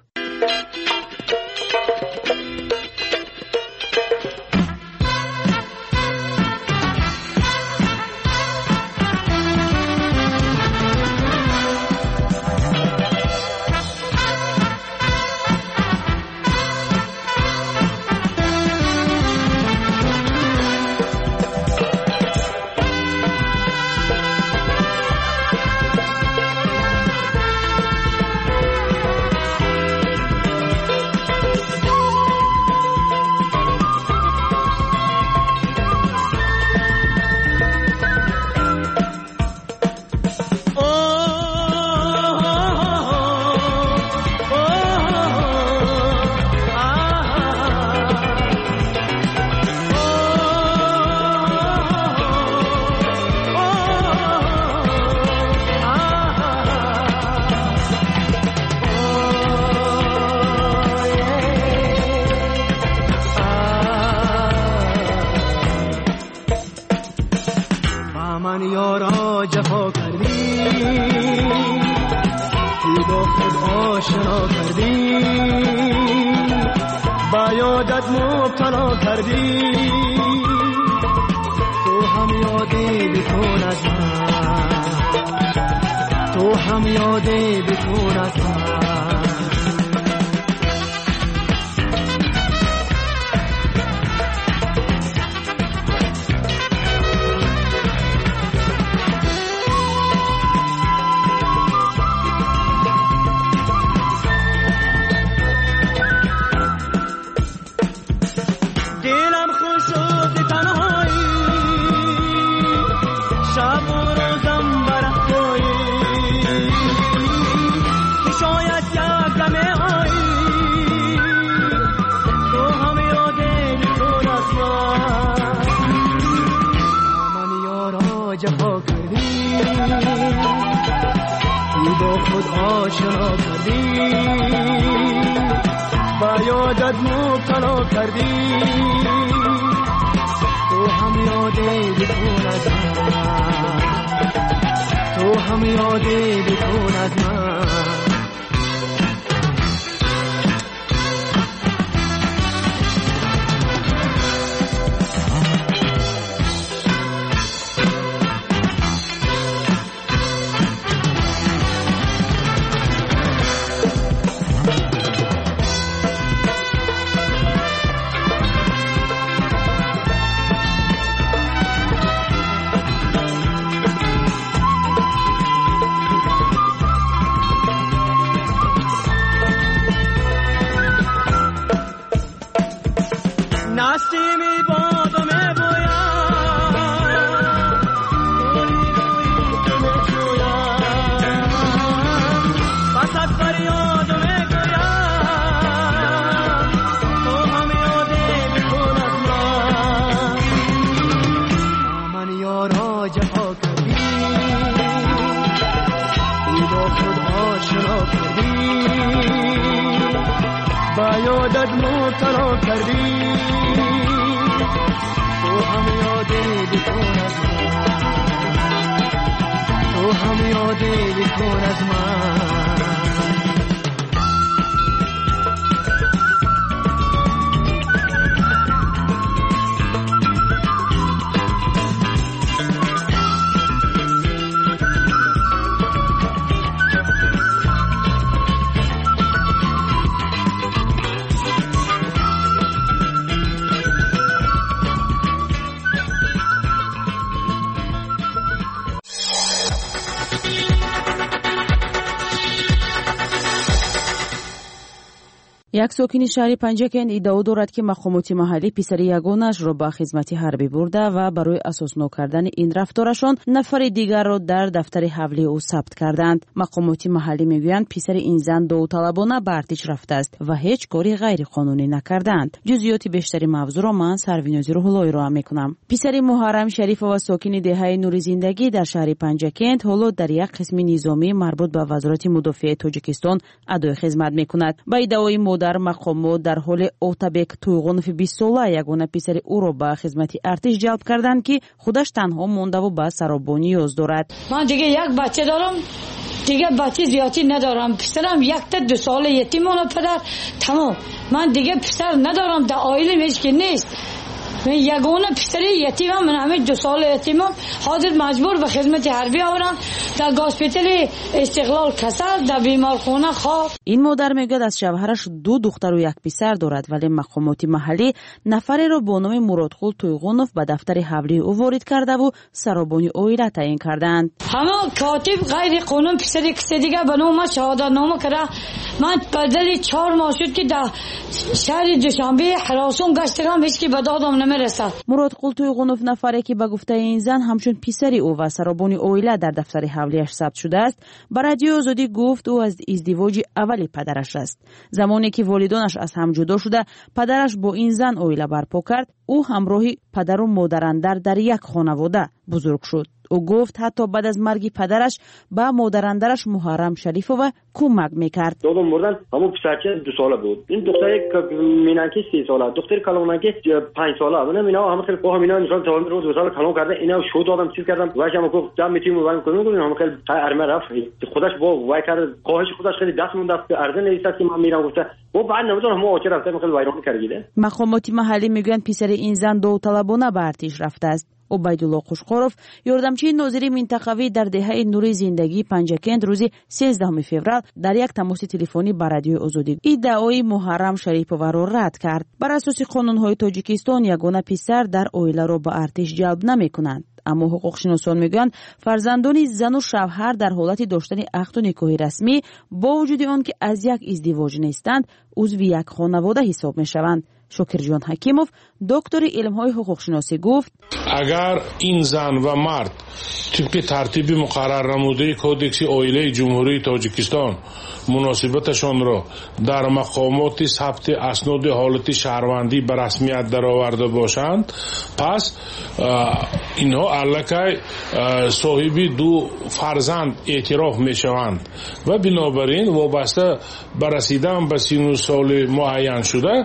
یک ساکن شهر پنجکند ادعا دارد که مقامات محلی پسر یگانه‌اش را به خدمت حربی برده و برای اساسنو کردن این رفتارشان نفر دیگر را در دفتر حولی او ثبت کردند. مقامات محلی میگویند پسر این زن داوطلبانه به ارتش رفته است و هیچ کاری غیر قانونی نکردند. جزئیات بیشتری موضوع را من سروینازی روح‌اللهی را میکنم. پسر محرم شریف و ساکن دهه نور زندگی در شهر پنجکند حالا در یک قسم نظامی مربوط به وزارت مدافع تاجیکستان ادای خدمت میکند. با ادعای در مقامات در حال اوتابک تویغونوف بیست ساله یگانه پسر او را به خدمت ارتش جلب کردند که خودش تنها مانده و به سرابانی نیاز دارد. من دیگه یک بچه دارم، دیگه بچه زیادی ندارم. پسرم یک تا دو سال یتیمانه پدر تمام. من دیگه پسر ندارم، در عائله هیچ کی نیست. من یگانه پسر یتیمم، من همه دو سال یتیمم. حاضر مجبور به خدمت حربی آورم در هاسپیتال استقلال کسل در بیمارخانه خواب. این مادر میگوید از شوهرش دو دختر و یک پسر دارد، ولی مقامات محلی نفری را با نام مرادقول تویغونوف به دفتر حولی او وارد کرده و سرابانی عائله تعیین کردند. همه کاتب غیر قانون پسر کسی دیگه به نام شهادت نامه کرده. من بدل چهار ماه شد که در شهر دوشنبه هراسان گشتم، هیچ کی به دادم نمیرسد. مرادقول تویغونوف نفری که به گفته این زن همچون پسر او و سرابانی عائله در دفتر حولیش ثبت شده است، به رادیو آزادی گفت او از ازدواج اولی پدرش است. زمانی که والدانش از هم جدا شده، پدرش با این زن عائله برپا کرد. او همراه پدر و مادراندر در یک خانواده بزرگ شد. او گفت حتی بعد از مرگ پدرش با مادراندرش محرم شریفova کمک میکرد. دادم مردن همون پسرچه دو ساله بود. این دختری که مینانکی سی ساله، دختری کلونانکی پنج ساله. من مینا همه خیلی با مینا مثلا تمام روز دو سال کلون کرده. اینا شو دادم چیز کردم. واجم گفت جام میتیم و کنیم کنیم همه خیلی ارمه رفت. خودش با وای کرد. خواهش خودش خیلی دست موند دست ارزه نیست که من میرم گفته. و بعد نمیدونم همون آخر رفته خیلی وایران کردیده. مقامات محلی میگن پسر این زن داوطلبانه به ارتش رفته است. عبیدالله خوشخوروف یاردمچی ناظر منطقوی در دهه نور زندگی پنجکند روز سیزدهم فوریه در یک تماس تلفنی با رادیو آزادی ادعای محرم شریفova را رد کرد. بر اساس قانون‌های تاجیکستان یگانه پسر در عائله را به ارتش جلب نمی‌کنند. اما حقوقشناسان میگویند فرزندان زن و شوهر در حالت داشتن عقد و نکاح رسمی با وجود آنکه از یک ازدواج نیستند عضو یک خانواده حساب میشوند. شکرجان حکیموف دکتر علم‌های حقوقشناسی گفت اگر این زن و مرد طبق ترتیب مقرر نموده کودکس عائله جمهوری تاجیکستان مناسبتشان را در مقامات ثبت اسناد حالت شهروندی به رسمیت درآورده باشند، پس اینها الکی صاحب دو فرزند اعتراف میشوند و بنابراین وابسته به رسیدن به سن و سال معین شده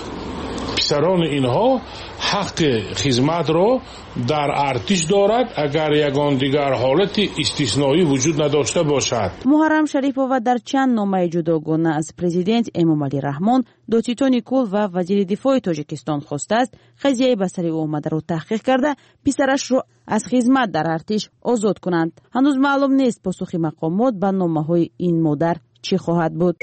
پسران اینها حق خدمت را در ارتش دارد اگر یگان دیگر حالت استثنایی وجود نداشته باشد. محرم شریفova در چند نامه جداگانه از پرزیدنت امامعلی رحمان، دوتیتو نیکول و وزیر دفاع تاجیکستان خواسته است قضیه به سر او آمده را تحقیق کرده پسرش را از خدمت در ارتش آزاد کنند. هنوز معلوم نیست پاسخ مقامات به نامه‌های این مادر چی خواهد بود.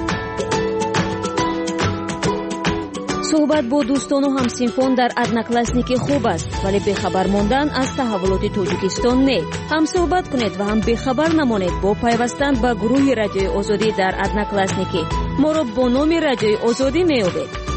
صحبت با دوستان و همسنفان در одноклассники خوب است، ولی بخبر ماندن از تحولات تاجیکستان نه. هم صحبت کنید و هم بخبر نمانید با پیوستن به گروه رادیوی آزادی در одноклассники. ما را با نام رادیوی آزادی می‌یابید.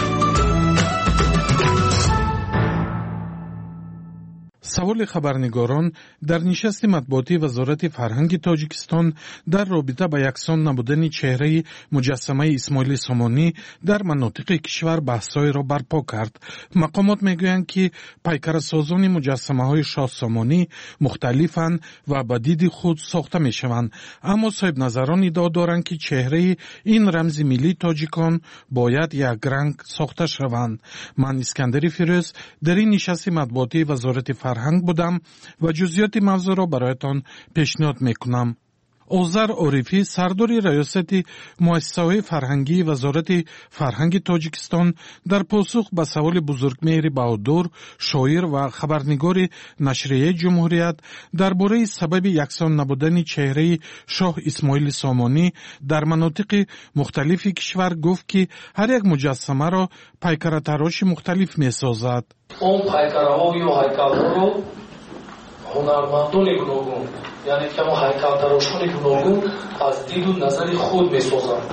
سوال خبرنگاران در نشست مطبوعاتی وزارت فرهنگ تاجیکستان در رابطه با یکسان نبودن چهره مجسمه اسماعیل سامانی در مناطق کشور بحث‌های را برپا کرد. مقامات میگویند که پیکرسازان مجسمه های شاه سامانی مختلفند و به دید خود ساخته میشوند، اما صاحب نظران ادعا دارند که چهره این رمز ملی تاجیکان باید یک رنگ ساخته شوند. من اسکندر فیروز در این نشست مطبوعاتی وزارت فرهنگ بودم و جزئیات موضوع را برایتان پیشنهاد میکنم. اوزر عارفی سردار ریاست مؤسسه‌های فرهنگی وزارت فرهنگ تاجیکستان در پاسخ به سوال بزرگمهر بهادر شاعر و خبرنگار نشریه جمهوریت درباره سبب یکسان نبودن چهره شاه اسماعیل سامانی در مناطق مختلف کشور گفت که هر یک مجسمه را پیکر تراش مختلف می‌سازد. اون پیکرها یا هیکل‌ها رو هنرمندان گوناگون، یعنی که ما هیکل تراشان گوناگون از دید و نظر خود می‌سازند.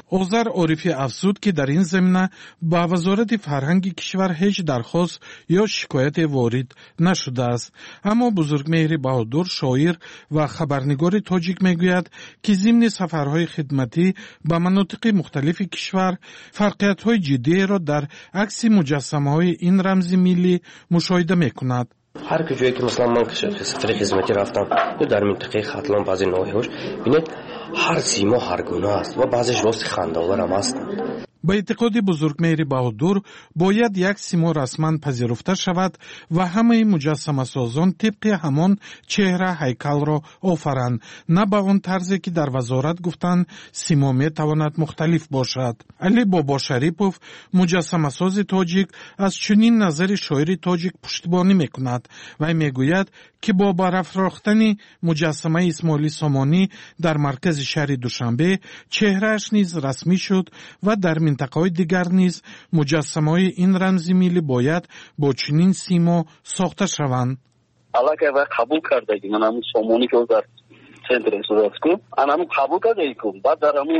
озар орифӣ афзуд ки дар ин замина ба вазорати фарҳанги кишвар ҳеҷ дархост ё шикояте ворид нашудааст. аммо бузургмеҳри баҳодур шоир ва хабарнигори тоҷик мегӯяд ки зимни сафарҳои хидматӣ ба манотиқи мухталифи кишвар фарқиятҳои ҷиддиеро дар акси муҷассамаҳои ин рамзи миллӣ мушоҳида мекунад. هر کجایی که مثلا من سفر خدمتی رفتم یا در منطقه ختلان بعضی نواحی‌هاش ببینید هر سیما هر گونه است و بعضیش راست خنده‌آور هم هستند. ба эътиқоди бузургмеҳри баҳодур бояд як симо расман пазируфта шавад ва ҳамаи муҷассамасозон тибқи ҳамон чеҳра ҳайкалро офаранд, на ба он тарзе ки дар вазорат гуфтанд симо метавонад мухталиф бошад. али бобошарипов муҷассамасози тоҷик аз чунин назари шоири тоҷик пуштибонӣ мекунад. вай мегӯяд ки бо барафрохтани муҷассамаи исмоили сомонӣ дар маркази шаҳри душанбе чеҳрааш низ расмӣ шуд ва дар минтақаҳои дигар низ муҷассамаҳои ин рамзи миллӣ бояд бо чунин симо сохта шаванд. аллакай вай қабул кардагӣ ман ҳамун сомонӣ ки дар центри истодааст ан ҳамун қабул кардагӣ ку баъд дар ҳамун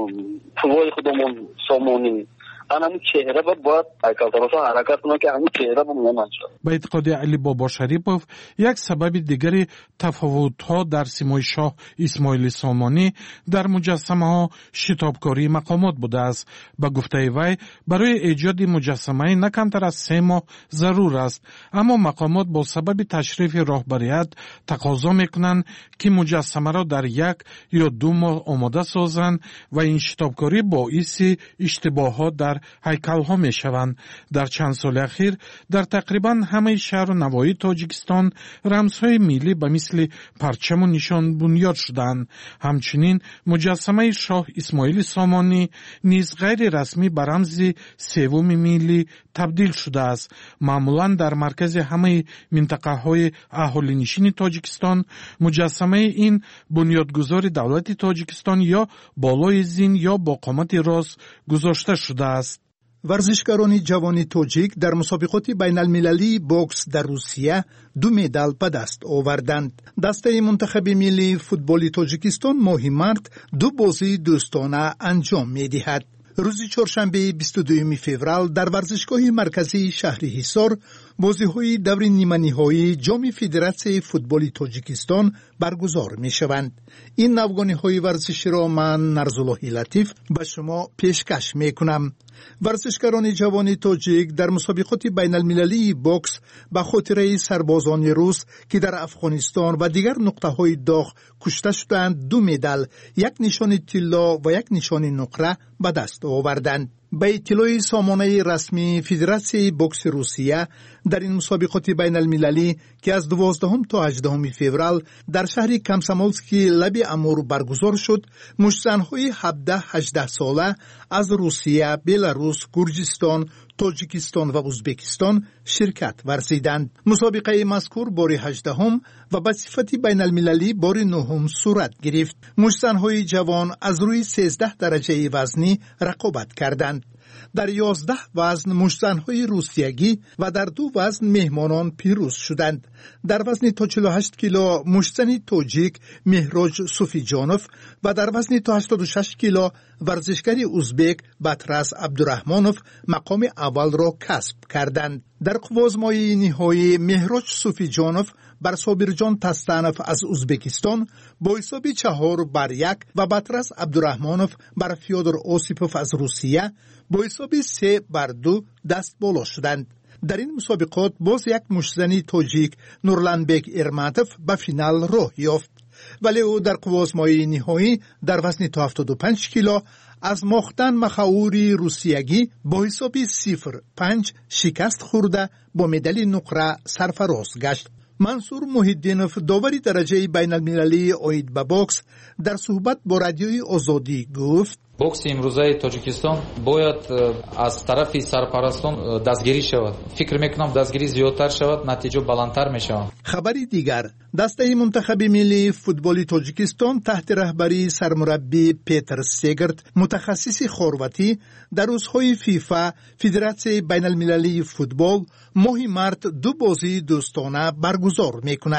пулои худамон сомонӣ ан ҳамун чеҳра бояд ҳайкалтароша ҳаракат кунад ки ҳамун чеҳра монанд шавад. ба эътиқоди али бобошарипов як сабаби дигари тафовутҳо дар симои шоҳ исмоили сомонӣ дар муҷассамаҳо шитобкории мақомот будааст. ба гуфтаи вай барои эҷоди муҷассамаи на камтар аз се моҳ зарур аст, аммо мақомот бо сабаби ташрифи роҳбарият тақозо мекунанд ки муҷассамаро дар як ё ду моҳ омода созанд ва ин шитобкорӣ боиси иштибоҳот дар ҳайкалҳо мешаванд. дар чанд соли ахир дар тақрибан ҳамаи шаҳру навоҳии тоҷикистон рамзҳои миллӣ ба мисли парчаму нишон бунёд шуданд. ҳамчунин муҷассамаи шоҳ исмоили сомонӣ низ ғайри расмӣ ба рамзи севуми миллӣ табдил шудааст. маъмулан дар маркази ҳамаи минтақаҳои аҳолинишини тоҷикистон муҷассамаи ин бунёдгузори давлати тоҷикистон ё болои зин ё бо қомати рост гузошта шудааст. варзишгарони ҷавони тоҷик дар мусобиқоти байналмилалии бокс дар русия ду медал ба даст оварданд. дастаи мунтахаби миллии футболи тоҷикистон моҳи март ду бозии дӯстона анҷом медиҳад. рӯзи чоршанбеи бисту дуюми феврал дар варзишгоҳи марказии шаҳри ҳисор бозиҳои даври ниманиҳоии ҷоми федератсияи футболи тоҷикистон баргузор мешаванд. ин навгониҳои варзиширо ман нарзуллоҳи латиф ба шумо пешкаш мекунам. варзишгарони ҷавони тоҷик дар мусобиқоти байналмилалии бокс ба хотираи сарбозони рус ки дар афғонистон ва дигар нуқтаҳои доғ кушта шуданд ду медал, як нишони тилло ва як нишони нуқра ба даст оварданд. ба иттилои сомонаи расмии федератсияи бокси русия дар ин мусобиқоти байналмилалӣ ки аз дувоздаҳум то ҳаждаҳуми феврал дар шаҳри комсомолскии лаби амур баргузор шуд, мушзанҳои ҳабдаҳ ҳаждаҳ сола аз русия, беларус, гурҷистон, тоҷикистон ва узбекистон ширкат варзиданд. мусобиқаи мазкур бори ҳаждаҳум ва ба сифати байналмилалӣ бори нуҳум сурат гирифт. мушзанҳои ҷавон аз рӯи сездаҳ дараҷаи вазнӣ рақобат карданд. дар ёздаҳ вазн мушзанҳои русиягӣ ва дар ду вазн меҳмонон пирӯз шуданд. дар вазни то чилу ҳашт кило мушзани тоҷик меҳроҷ суфиҷонов ва дар вазни то ҳаштоду шаш кило варзишгари узбек батрас абдураҳмонов мақоми аввалро касб карданд. дар қувозмоии ниҳоӣ меҳроҷ суфиҷонов бар собирҷон тастанов аз узбекистон бо ҳисоби чаҳор бар як ва батрас абдураҳмонов бар фёдор осипов аз русия бо ҳисоби се бар ду дастболо шуданд. дар ин мусобиқот боз як мушзани тоҷик нурланбек эрматов ба финал роҳ ёфт, вале ӯ дар қувозмоии ниҳоӣ дар вазни то ҳафтоду панҷ кило аз мохтан махаури русиягӣ бо ҳисоби сифр панҷ шикаст хӯрда бо медали нуқра сарфароз гашт. мансур муҳиддинов, довари дараҷаи байналмилалии оид ба бокс, дар суҳбат бо радиои озодӣ гуфт: бокси имрӯзаи тоҷикистон бояд аз тарафи сарпарастон дастгирӣ шавад. фикр мекунам дастгирӣ зиёдтар шавад, натиҷа баландтар мешавад. хабари дигар: дастаи мунтахаби миллии футболи тоҷикистон таҳти раҳбарии сармураббӣ Петр Сегерт, мутахассиси хорватӣ, дар рӯзҳои фифа федератсияи байналмилалии футбол моҳи март ду бозии дӯстона баргузор мекунад.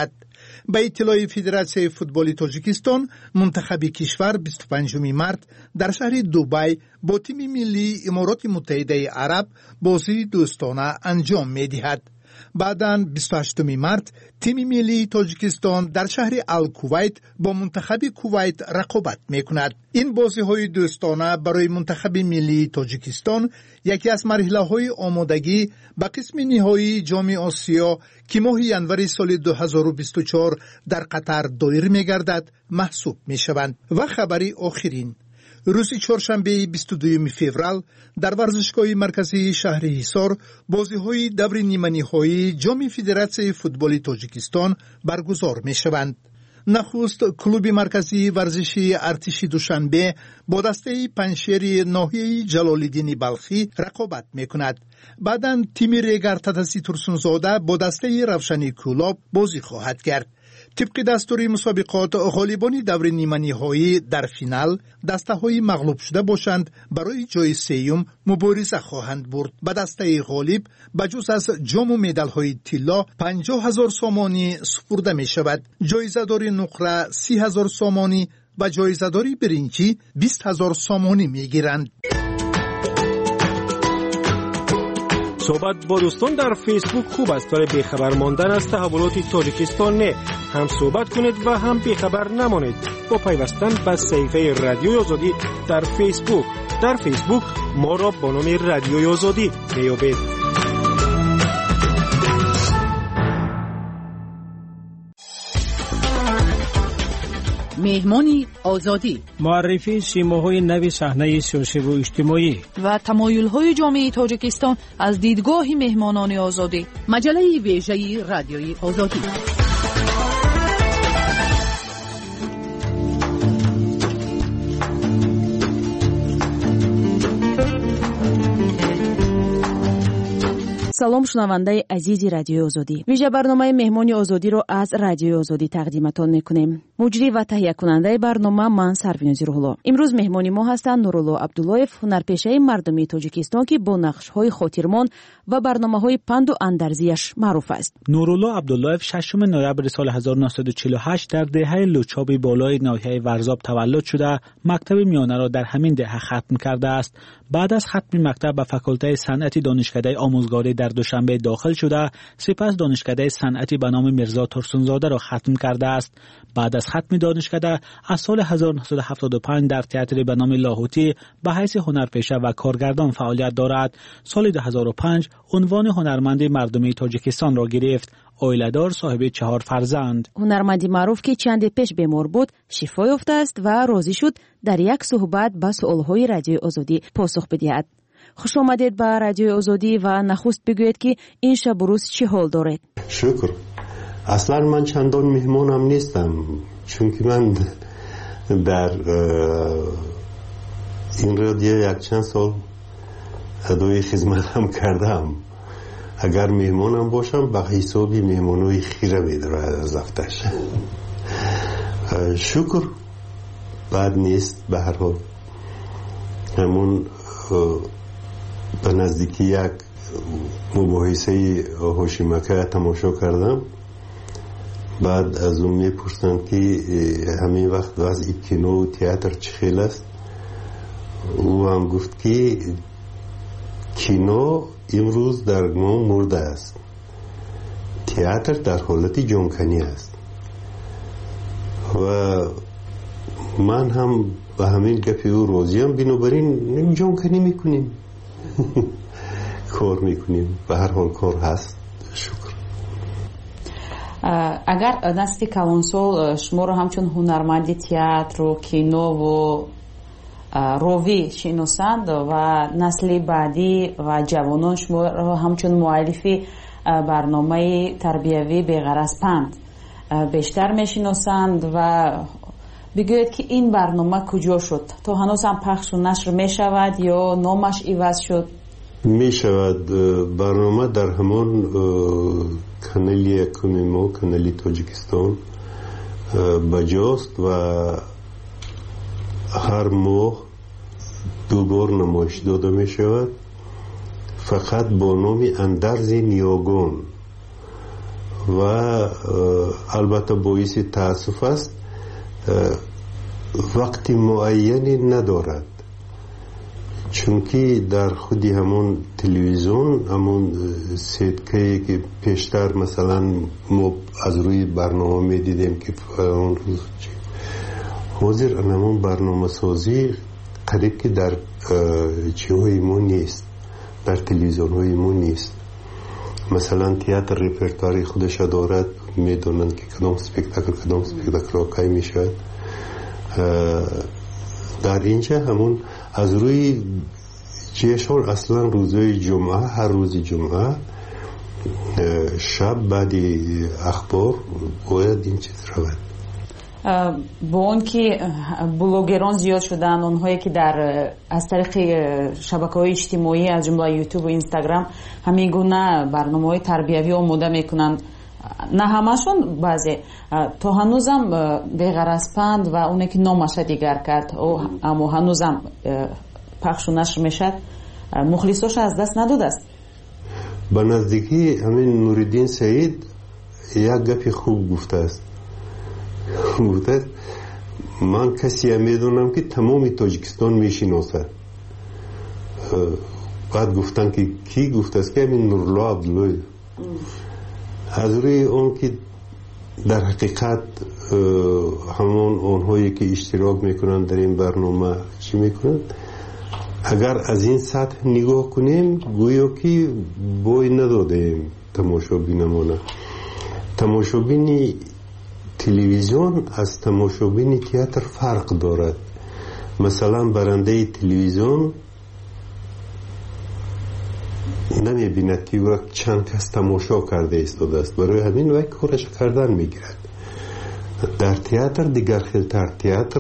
به اطلاع فدراسیون فوتبال تاجیکستان، منتخب کشور بیست و پنجم مارس در شهر دبی با تیم ملی امارات متحده عرب بازی دوستانه انجام می‌دهد. بعداً بیست و هشتم مارس تیم ملی تاجیکستان در شهر الکویت با منتخب کویت رقابت می‌کند. این بازی‌های دوستانه برای منتخب ملی تاجیکستان یکی از مرحله‌های آمادگی به قسم نهایی جام آسیا که ماه ژانویه سال دو هزار و بیست و چهار در قطر دایر می‌گردد محسوب می‌شوند. و خبری آخرین، روز چهارشنبه بیست و دوم فوریه در ورزشگاه مرکزی شهر حصار بازی‌های دور نیمه‌نهایی جام فدراسیون فوتبال تاجیکستان برگزار می‌شوند. نخست کلوب مرکزی ورزشی ارتش دوشنبه با دسته پنشیر ناحیه جلال‌الدین بلخی رقابت می‌کند. بعداً تیم ریگر تدسی ترسونزاده با دسته روشنی کولاب بازی خواهد کرد. طبق دستور مسابقات غالبان دور نیمه نهایی در فینال دسته های مغلوب شده باشند برای جای سوم مبارزه خواهند برد. به دسته غالب بجز از جام و مدال های طلا پنجاه هزار سامانی سپرده می شود. جایزه داری نقره سی هزار سامانی و جایزه داری برنجی بیست هزار سامانی می گیرند. صحبت با دوستان در فیسبوک خوب است، ولی بیخبر ماندن از تحولات تاجیکستان نه. هم صحبت کنید و هم بیخبر نمانید با پیوستن به صفحه رادیوی آزادی در فیسبوک. در فیسبوک ما را با نام رادیوی آزادی میابید. مهمانی آزادی، معرفی سیماهای نوی صحنه سیاسی و اجتماعی و تمایل‌های جامعه تاجیکستان از دیدگاه مهمانان آزادی. مجله ویژه رادیوی آزادی. салом шунавандаи азизи радиои озодӣ, вижа барномаи меҳмони озодиро аз радиои озодӣ тақдиматон мекунем. муҷрӣ ва таҳиякунандаи барнома ман сарвинози рӯҳулло. имрӯз меҳмони мо ҳастанд нурулло абдуллоев, ҳунарпешаи мардумии тоҷикистон ки бо нақшҳои хотирмон ва барномаҳои панду андарзияш маъруф аст. нурулло абдуллоев шашум ноябри соли ҳазору нӯҳсаду чилу ҳашт дар деҳаи лучоби болои ноҳияи варзоб таваллуд шуда мактаби миёнаро дар ҳамин деҳа хатм кардааст. баъд аз хатми мактаб ба факултаи санъати донишкадаи омӯзгорӣ дар душанбе дохил шуда, сипас донишкадаи санъати ба номи мирзо турсунзодаро хатм кардааст. баъд аз хатми донишкада аз соли ҳазору нуҳсаду ҳафтоду панҷ дар театри ба номи лоҳутӣ ба ҳайси ҳунарпеша ва коргардон фаъолият дорад. соли ду ҳазору панҷ унвони ҳунарманди мардумии тоҷикистонро гирифт. оиладор, соҳиби чаҳор фарзанд. ҳунарманди маъруф ки чанде пеш бемор буд, шифо ёфтааст ва розӣ шуд дар як суҳбат ба суолҳои радиои озодӣ посух бидиҳад. хуш омадед ба радиои озодӣ ва нахуст бигӯед ки ин шабу рӯз чӣ ҳол доред? шукр. аслан ман чандон меҳмонам нестам, чунки ман дар ин радио якчанд сол адои хизматам кардам. агар меҳмонам бошам ба ҳисоби меҳмонои хира медорад аз афташ. шукр, бад нест. ба ҳар ҳол ҳамон ба наздики як мубоҳисаи ҳошимака тамошо кардам. баъд аз он мепурсанд ки ҳамин вақт вазъи кинову театр чӣ хел аст. ӯ ҳам гуфт ки кино имрӯз дар мо мурда аст, театр дар ҳолати ҷонканӣ аст. ва ман ҳам ба ҳамин гапи ӯ розиам. бинобар ин ҷонканӣ мекунем, кор мекунем. ба ҳар ҳол кор ҳаст. шукр. агар насли калонсол шуморо ҳамчун ҳунарманди театру кинову ровӣ шиносанд ва насли баъдӣ ва ҷавонон шуморо ҳамчун муаллифи барномаи тарбиявӣ беғараз панд бештар мешиносанд ва бигӯед ки ин барнома куҷо шуд? то ҳанӯз ҳам пахшу нашр мешавад ё номаш иваз шуд? мешавад. барнома дар ҳамон канали якуми мо, канали Тоҷикистон баҷост ва ҳар моҳ ду бор намоиш дода мешавад, фақат бо номи андарзи ниёгон. و البته باعث تاسف است وقت معینی ندارد، چون که در خودی همون تلویزیون همون سیدکهی که پیشتر مثلا ما از روی برنامه می دیدیم که اون روز حاضر همون برنامه سازی قریب که در چیهای ما نیست، در تلویزیون های ما نیست. مثلا تئاتر رپرتواری خودش دارد، میدونن که کدام اسپکتاکل کدام اسپکتاکل کی میشود. در اینجا همون از روی جشن اصلا روزهای جمعه، هر روز جمعه شب بعد اخبار باید این چیز رود. با اون که بلوگران زیاد شدن، اونهایی که در از طریق شبکه‌های اجتماعی از جمله یوتیوب و اینستاگرام همین گونه برنامه‌های تربیوی آماده میکنن، نه همشون، بعضی تا هنوزم بغرض‌پند و اونی که نامش دیگر کرد اما هنوزم پخش و نشر میشد، مخلصاش از دست نداده است. به نزدیکی همین نوردین سعید یک گپی خوب گفته است. گفته است من کسی میدونم که تمام تاجیکستان میشناسد. بعد گفتن که کی؟ گفته است که همین نورالله عبدالله. از روی اون که در حقیقت همون اونهایی که اشتراک میکنن در این برنامه چی میکنن، اگر از این سطح نگاه کنیم گویا که بوی ندادیم تماشابینمونه. تماشابین تلویزیون از تماشابین تئاتر فرق دارد. مثلا برنده تلویزیون نمی بیند که وقت چند کس تماشا کرده ایستاده است، برای همین وقت کارش کردن میگیرد. در تئاتر دیگر خیلتر، تئاتر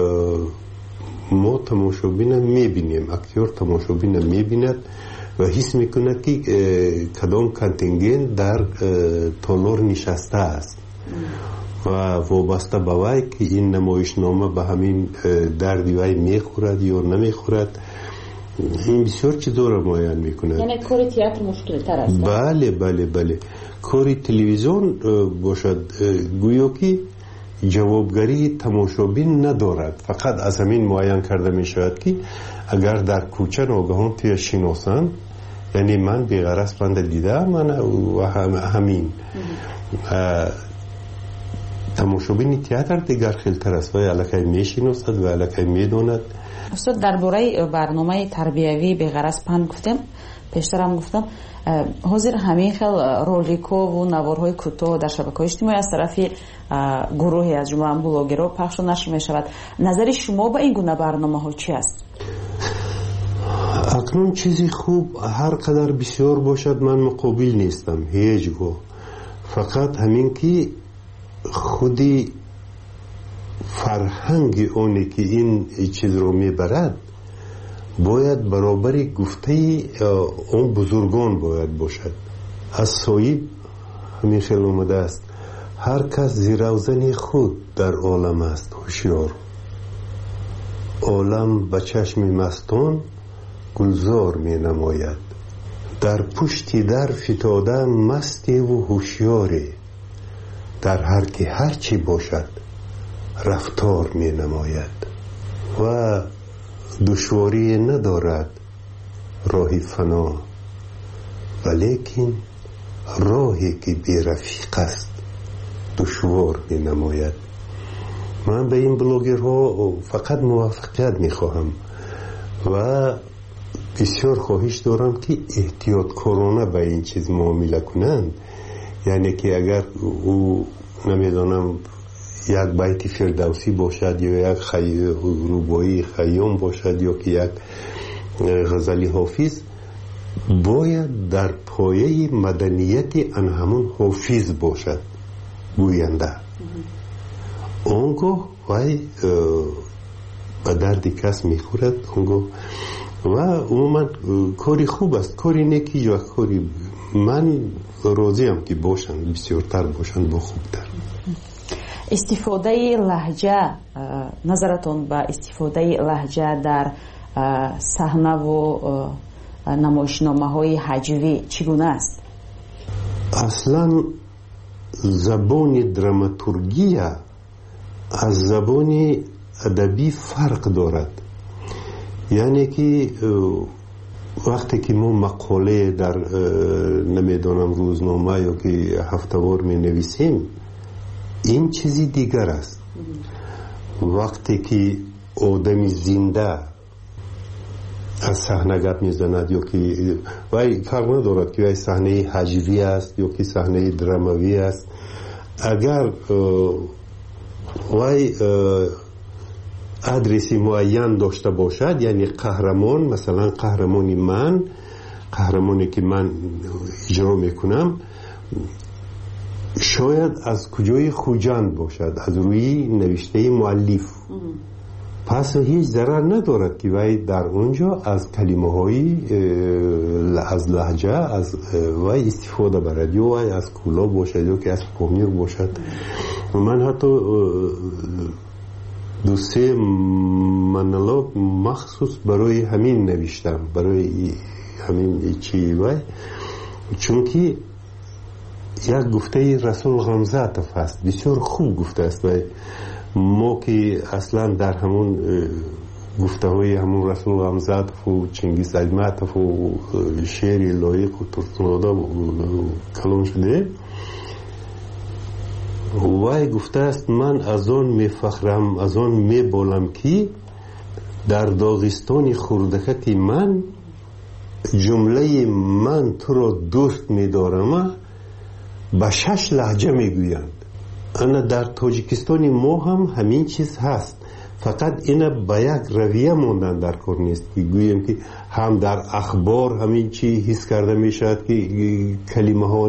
ما تماشابین میبینیم، اکتور تماشابین میبیند و حس میکند که کدام کانتینگن در تالار نشسته است و وابسته به وی که این نمایشنامه به همین دردی وی میخورد یا نمیخورد. این بسیار چیزا را معین میکند. یعنی کار تئاتر مشکل تر است. بله بله بله. کار تلویزیون باشد گویا که جوابگری تماشابین ندارد، فقط از همین معین کرده می شود که اگر در کوچه ناگهان توی شناسن، یعنی من بی‌غرض بنده دیدم من و همین تماشابین تئاتر دیگر خیلتر است و الکی می شناسد و الکی می داند. استاد درباره برنامه تربیوی بی‌غرض پند گفتم، پیشتر هم گفتم حاضر همین خیل رولیک‌ها و نوارهای کوتاه در شبکه‌های اجتماعی از طرف گروهی از جمله بلاگرها پخش و نشر می‌شود. نظر شما به این گونه برنامه‌ها چی است؟ اکنون چیزی خوب هر قدر بسیار باشد من مقابل نیستم هیچگاه، فقط همین که خودی فرهنگ اونی که این چیز رو میبرد باید برابری گفته اون بزرگان باید باشد. از صاحب همین خیلی اومده است هر کس زیروزن خود در عالم است هوشیار، عالم به چشم مستان گلزار می نماید، در پشتی در فتاده مستی و هوشیاری، در هر که هر چی باشد رفتار می نماید و دشواری ندارد راهی فنا، ولیکن راهی که بی رفیق است دشوار می نماید. من به این بلاگرها فقط موفقیت می خواهم و بسیار خواهش دارم که احتیاط کارانه به این چیز معامله کنند. یعنی که اگر او نمیدانم یک بیت فردوسی باشد یا یک خی... روبایی خیام باشد یا که یک غزلی حافظ، باید در پایه مدنیت ان همون حافظ باشد گوینده. اونگاه وی به درد کس میخورد اونگاه و عموما کاری خوب است، کاری نیکی یا کاری من راضیم که باشند، بسیارتر باشند با خوبتر. استفاده لهجه، نظرتون به استفاده لهجه در صحنه و نمایشنامه های هجوی چگونه است؟ اصلا زبان دراماتورگیا از زبان ادبی فرق دارد. یعنی که وقتی که ما مقاله در نمیدونم روزنامه یا که هفته‌وار می نویسیم این چیزی دیگر است. وقتی که آدمی زنده از صحنه گپ میزند یا که وای فرق ندارد که وای صحنه هجوی است یا که صحنه دراموی است، اگر وای ادرسی معین داشته باشد، یعنی قهرمان، مثلا قهرمانی من، قهرمانی که من اجرا میکنم شاید از کجای خوجند باشد، از روی نوشته مؤلف، پس هیچ ضرر ندارد که وای در اونجا از کلمه های از لهجه از وای استفاده برد، یا وای از کولا باشد یا که از پامیر باشد. من حتی دو سه منالوگ مخصوص برای همین نوشتم، برای همین چی وای، چون که یک گفته رسول غمزاتف هست، بسیار خوب گفته است. وای ما که اصلا در همون گفته های همون رسول غمزاتف و چنگیز ایماتف و شعر لایق و ترسناده کلام شده، وای گفته است من از آن می فخرم، از آن می بولم که در داغستان خردکت من جمله من تو را دوست می دارم به شش لهجه می گویند. انا در تاجیکستان ما هم همین چیز هست، فقط اینا به یک رویه موندن در کار نیست که گوییم که هم در اخبار همین چی حس کرده می شود که کلمه ها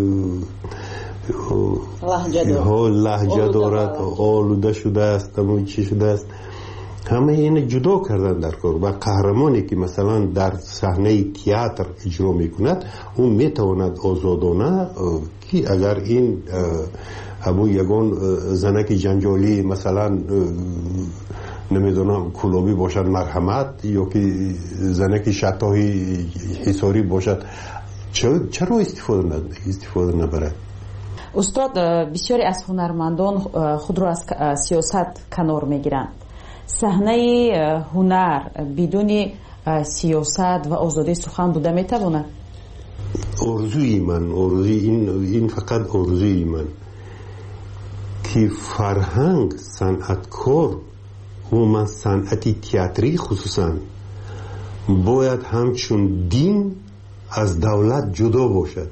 لهجه دارد، آلوده شده است، همون چی شده است، همه این جدا کردن در کار. و قهرمانی که مثلا در صحنه تئاتر اجرا میکند اون میتواند آزادانه که اگر این همون یگان زنک جنجالی مثلا نمیدونم کلابی باشد مرحمت، یا که زنک شتاهی حساری باشد، چرا استفاده ند استفاده نبرد؟ استاد، بسیاری از هنرمندان خود را از سیاست کنار میگیرند. صحنه هنر بدون سیاست و آزادی سخن بوده میتواند؟ آرزوی من، آرزوی این این فقط آرزوی من که فرهنگ، صنعتکار و من صنعتی تئاتری خصوصا باید همچون دین از دولت جدا باشد.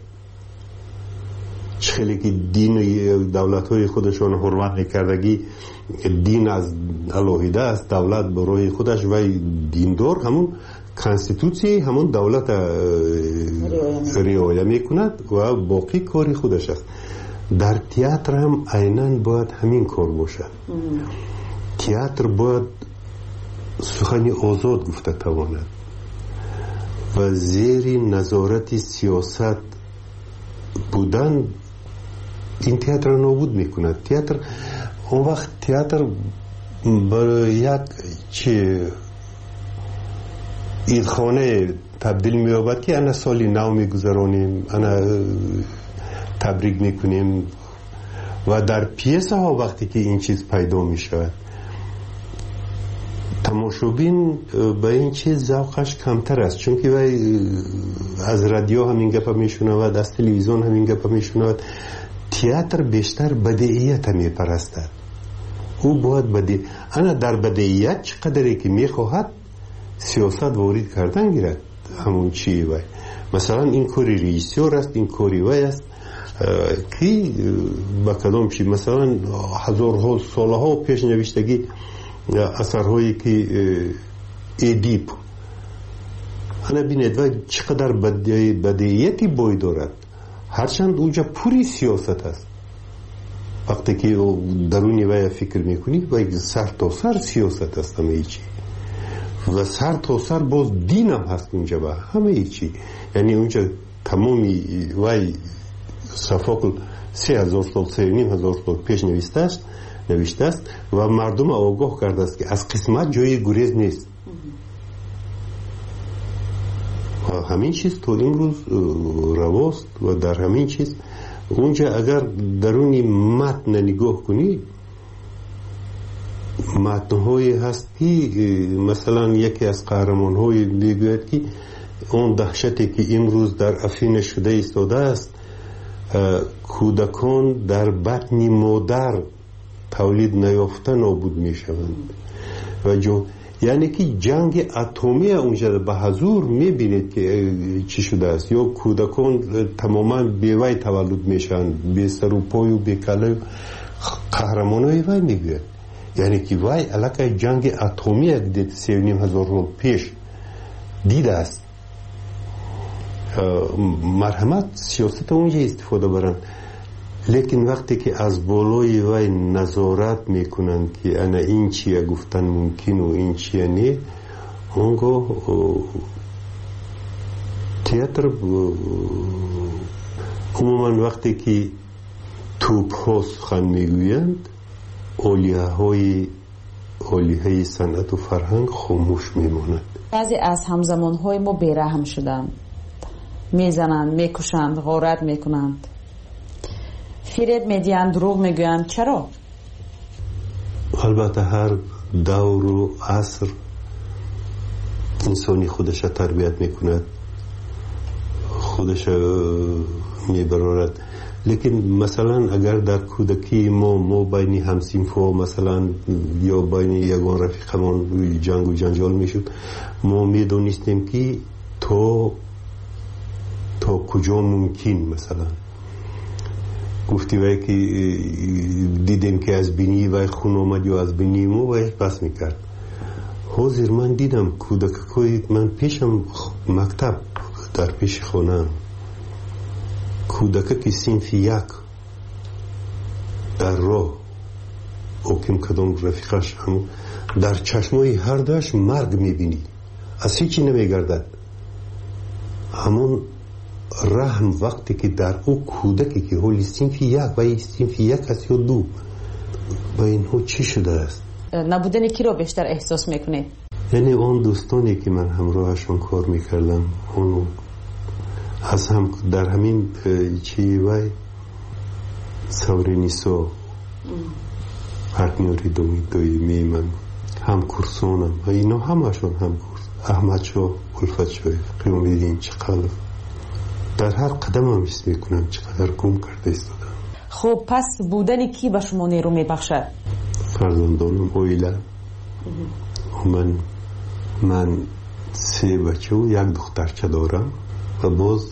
خیلی که دین دولت های خودشان حرمت نکردگی، دین از الهیده است، دولت برای خودش و دیندار همون کانستیتوسی همون دولت رعایت میکند و باقی کاری خودش است. در تئاتر هم عیناً باید همین کار باشد. تئاتر باید سخنی آزاد گفته تواند و زیر نظارت سیاست بودن این تئاتر نابود میکند. تئاتر اون وقت تئاتر برای یک چه ایدخانه تبدیل می‌یابد که انا سالی نو میگذرانیم، انا تبریک میکنیم و در پیسه ها وقتی که این چیز پیدا میشود تماشابین به این چیز ذوقش کمتر است، چون که از رادیو همین گپ میشنود، از تلویزیون همین گپ میشنود. تئاتر بیشتر بدیعیت میپرستد، او باید بدی انا در بدیعیت چقدری که میخواهد سیاست وارد کردن گیرد. همون چی وای مثلا این کاری رئیسور است، این کاری وای است که با کدام چی مثلا هزارها سالها پیش نوشتگی اثرهایی که ادیپ انا بینید و چقدر بدیعیتی بای دارد، هرچند اونجا پوری سیاست است. وقتی که درونی وای فکر میکنی وای سر تا سر سیاست است همه چی و سر تا سر باز دین هم هست اونجا با همه چی. یعنی اونجا تمامی وای صفاقل سه هزار سال سه نیم هزار سال پیش نوشته است نوشته است و مردم آگاه کرده است که از قسمت جای گریز نیست. و همین چیز تو امروز رواست و در همین چیز اونجا اگر درونی متن نگاه کنی، متن‌هایی هست که مثلا یکی از قهرمان‌های میگوید که اون دهشتی که امروز در افین شده ایستاده است، کودکان در بطن مادر تولید نیافته نابود میشوند و جو یعنی که جنگ اتمی اونجا به حضور میبینید که چی شده است. یا کودکان تماما بیوی تولد میشن، بی سر و پای و بی کله. قهرمانای وی میگوید یعنی که وی علاقه جنگ اتمی دید سی و نیم هزار سال پیش دیده است. مرحمت سیاست اونجا استفاده برن، لیکن وقتی که از بالای وی نظارت میکنن که انا این چیه گفتن ممکن و این چیه نه، اونگاه تئاتر عموما وقتی که توپ ها سخن میگویند، اولیه های اولیه های صنعت و فرهنگ خاموش میماند. بعضی از همزمان های ما بیرحم شدند، میزنند، میکشند، غارت میکنند، فریب میدیند، دروغ میگویند. چرا؟ البته هر دور و عصر انسانی خودش تربیت میکند، خودش میبرارد. لیکن مثلا اگر در کودکی ما ما بین همسینفا مثلا یا بین یگان رفیقمان جنگ و جنجال میشد، ما میدونستیم که تا تا کجا ممکن مثلا گفتی وای که دیدیم که از بینی وای خون اومد یا از بینی مو وای پس میکرد. حاضر من دیدم کودکای من پیشم مکتب در پیش خونم کودک که صنف یک در راه اوکیم کدام رفیقش هم در چشمای هر داشت مرگ میبینی، از هیچی نمیگردد. همون رحم وقتی که در او کودکی که حالی صنف یک و صنف یک هست یا دو، با اینها چی شده است؟ نبودن کی رو بیشتر احساس میکنه؟ یعنی اون دوستانی که من همراهشون کار میکردم، اون از هم در همین چی وای سورینیسو پارتنری دومی دویمی من هم کورسونم و اینا همشون هم کورس احمد شو الفت شوی قیام بیدین چقدر در هر قدم هم حس میکنم چقدر گم کرده ایستادم. خب پس بودن کی به شما نیرو میبخشد؟ فرزندانم اویلا من من سه بچه و یک دخترچه دارم و باز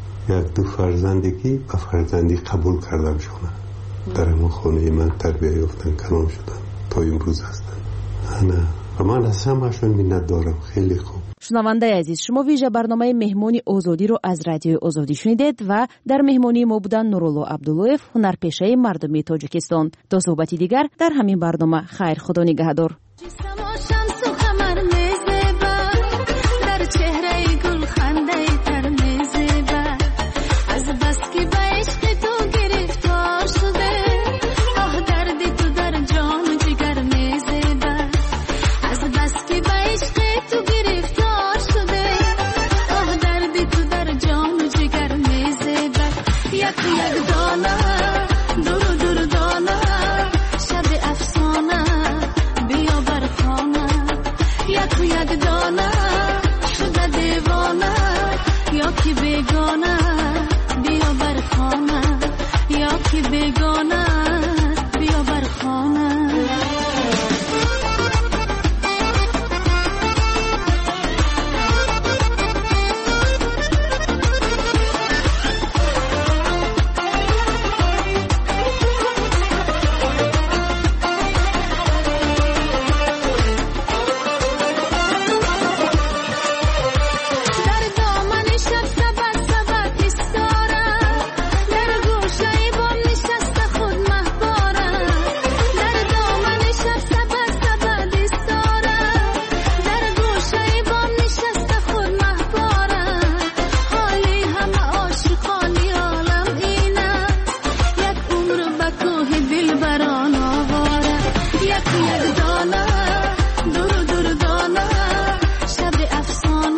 یک دو فرزندی که به فرزندی قبول کردم شونه در همون خانه من تربیه یافتن کلام شدن تا امروز هستن. انا و من از همشون منت دارم. خیلی خوب. شنونده عزیز، شما ویژه برنامه مهمانی آزادی رو از رادیو آزادی شنیدید و در مهمانی ما بودن نورالله عبداللویف، هنرپیشه مردمی تاجیکستان. تا صحبتی دیگر در همین برنامه. خیر، خدا نگهدار.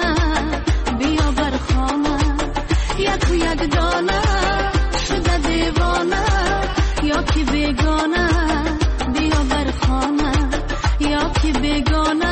یک دانه شده دیوانه بیگانه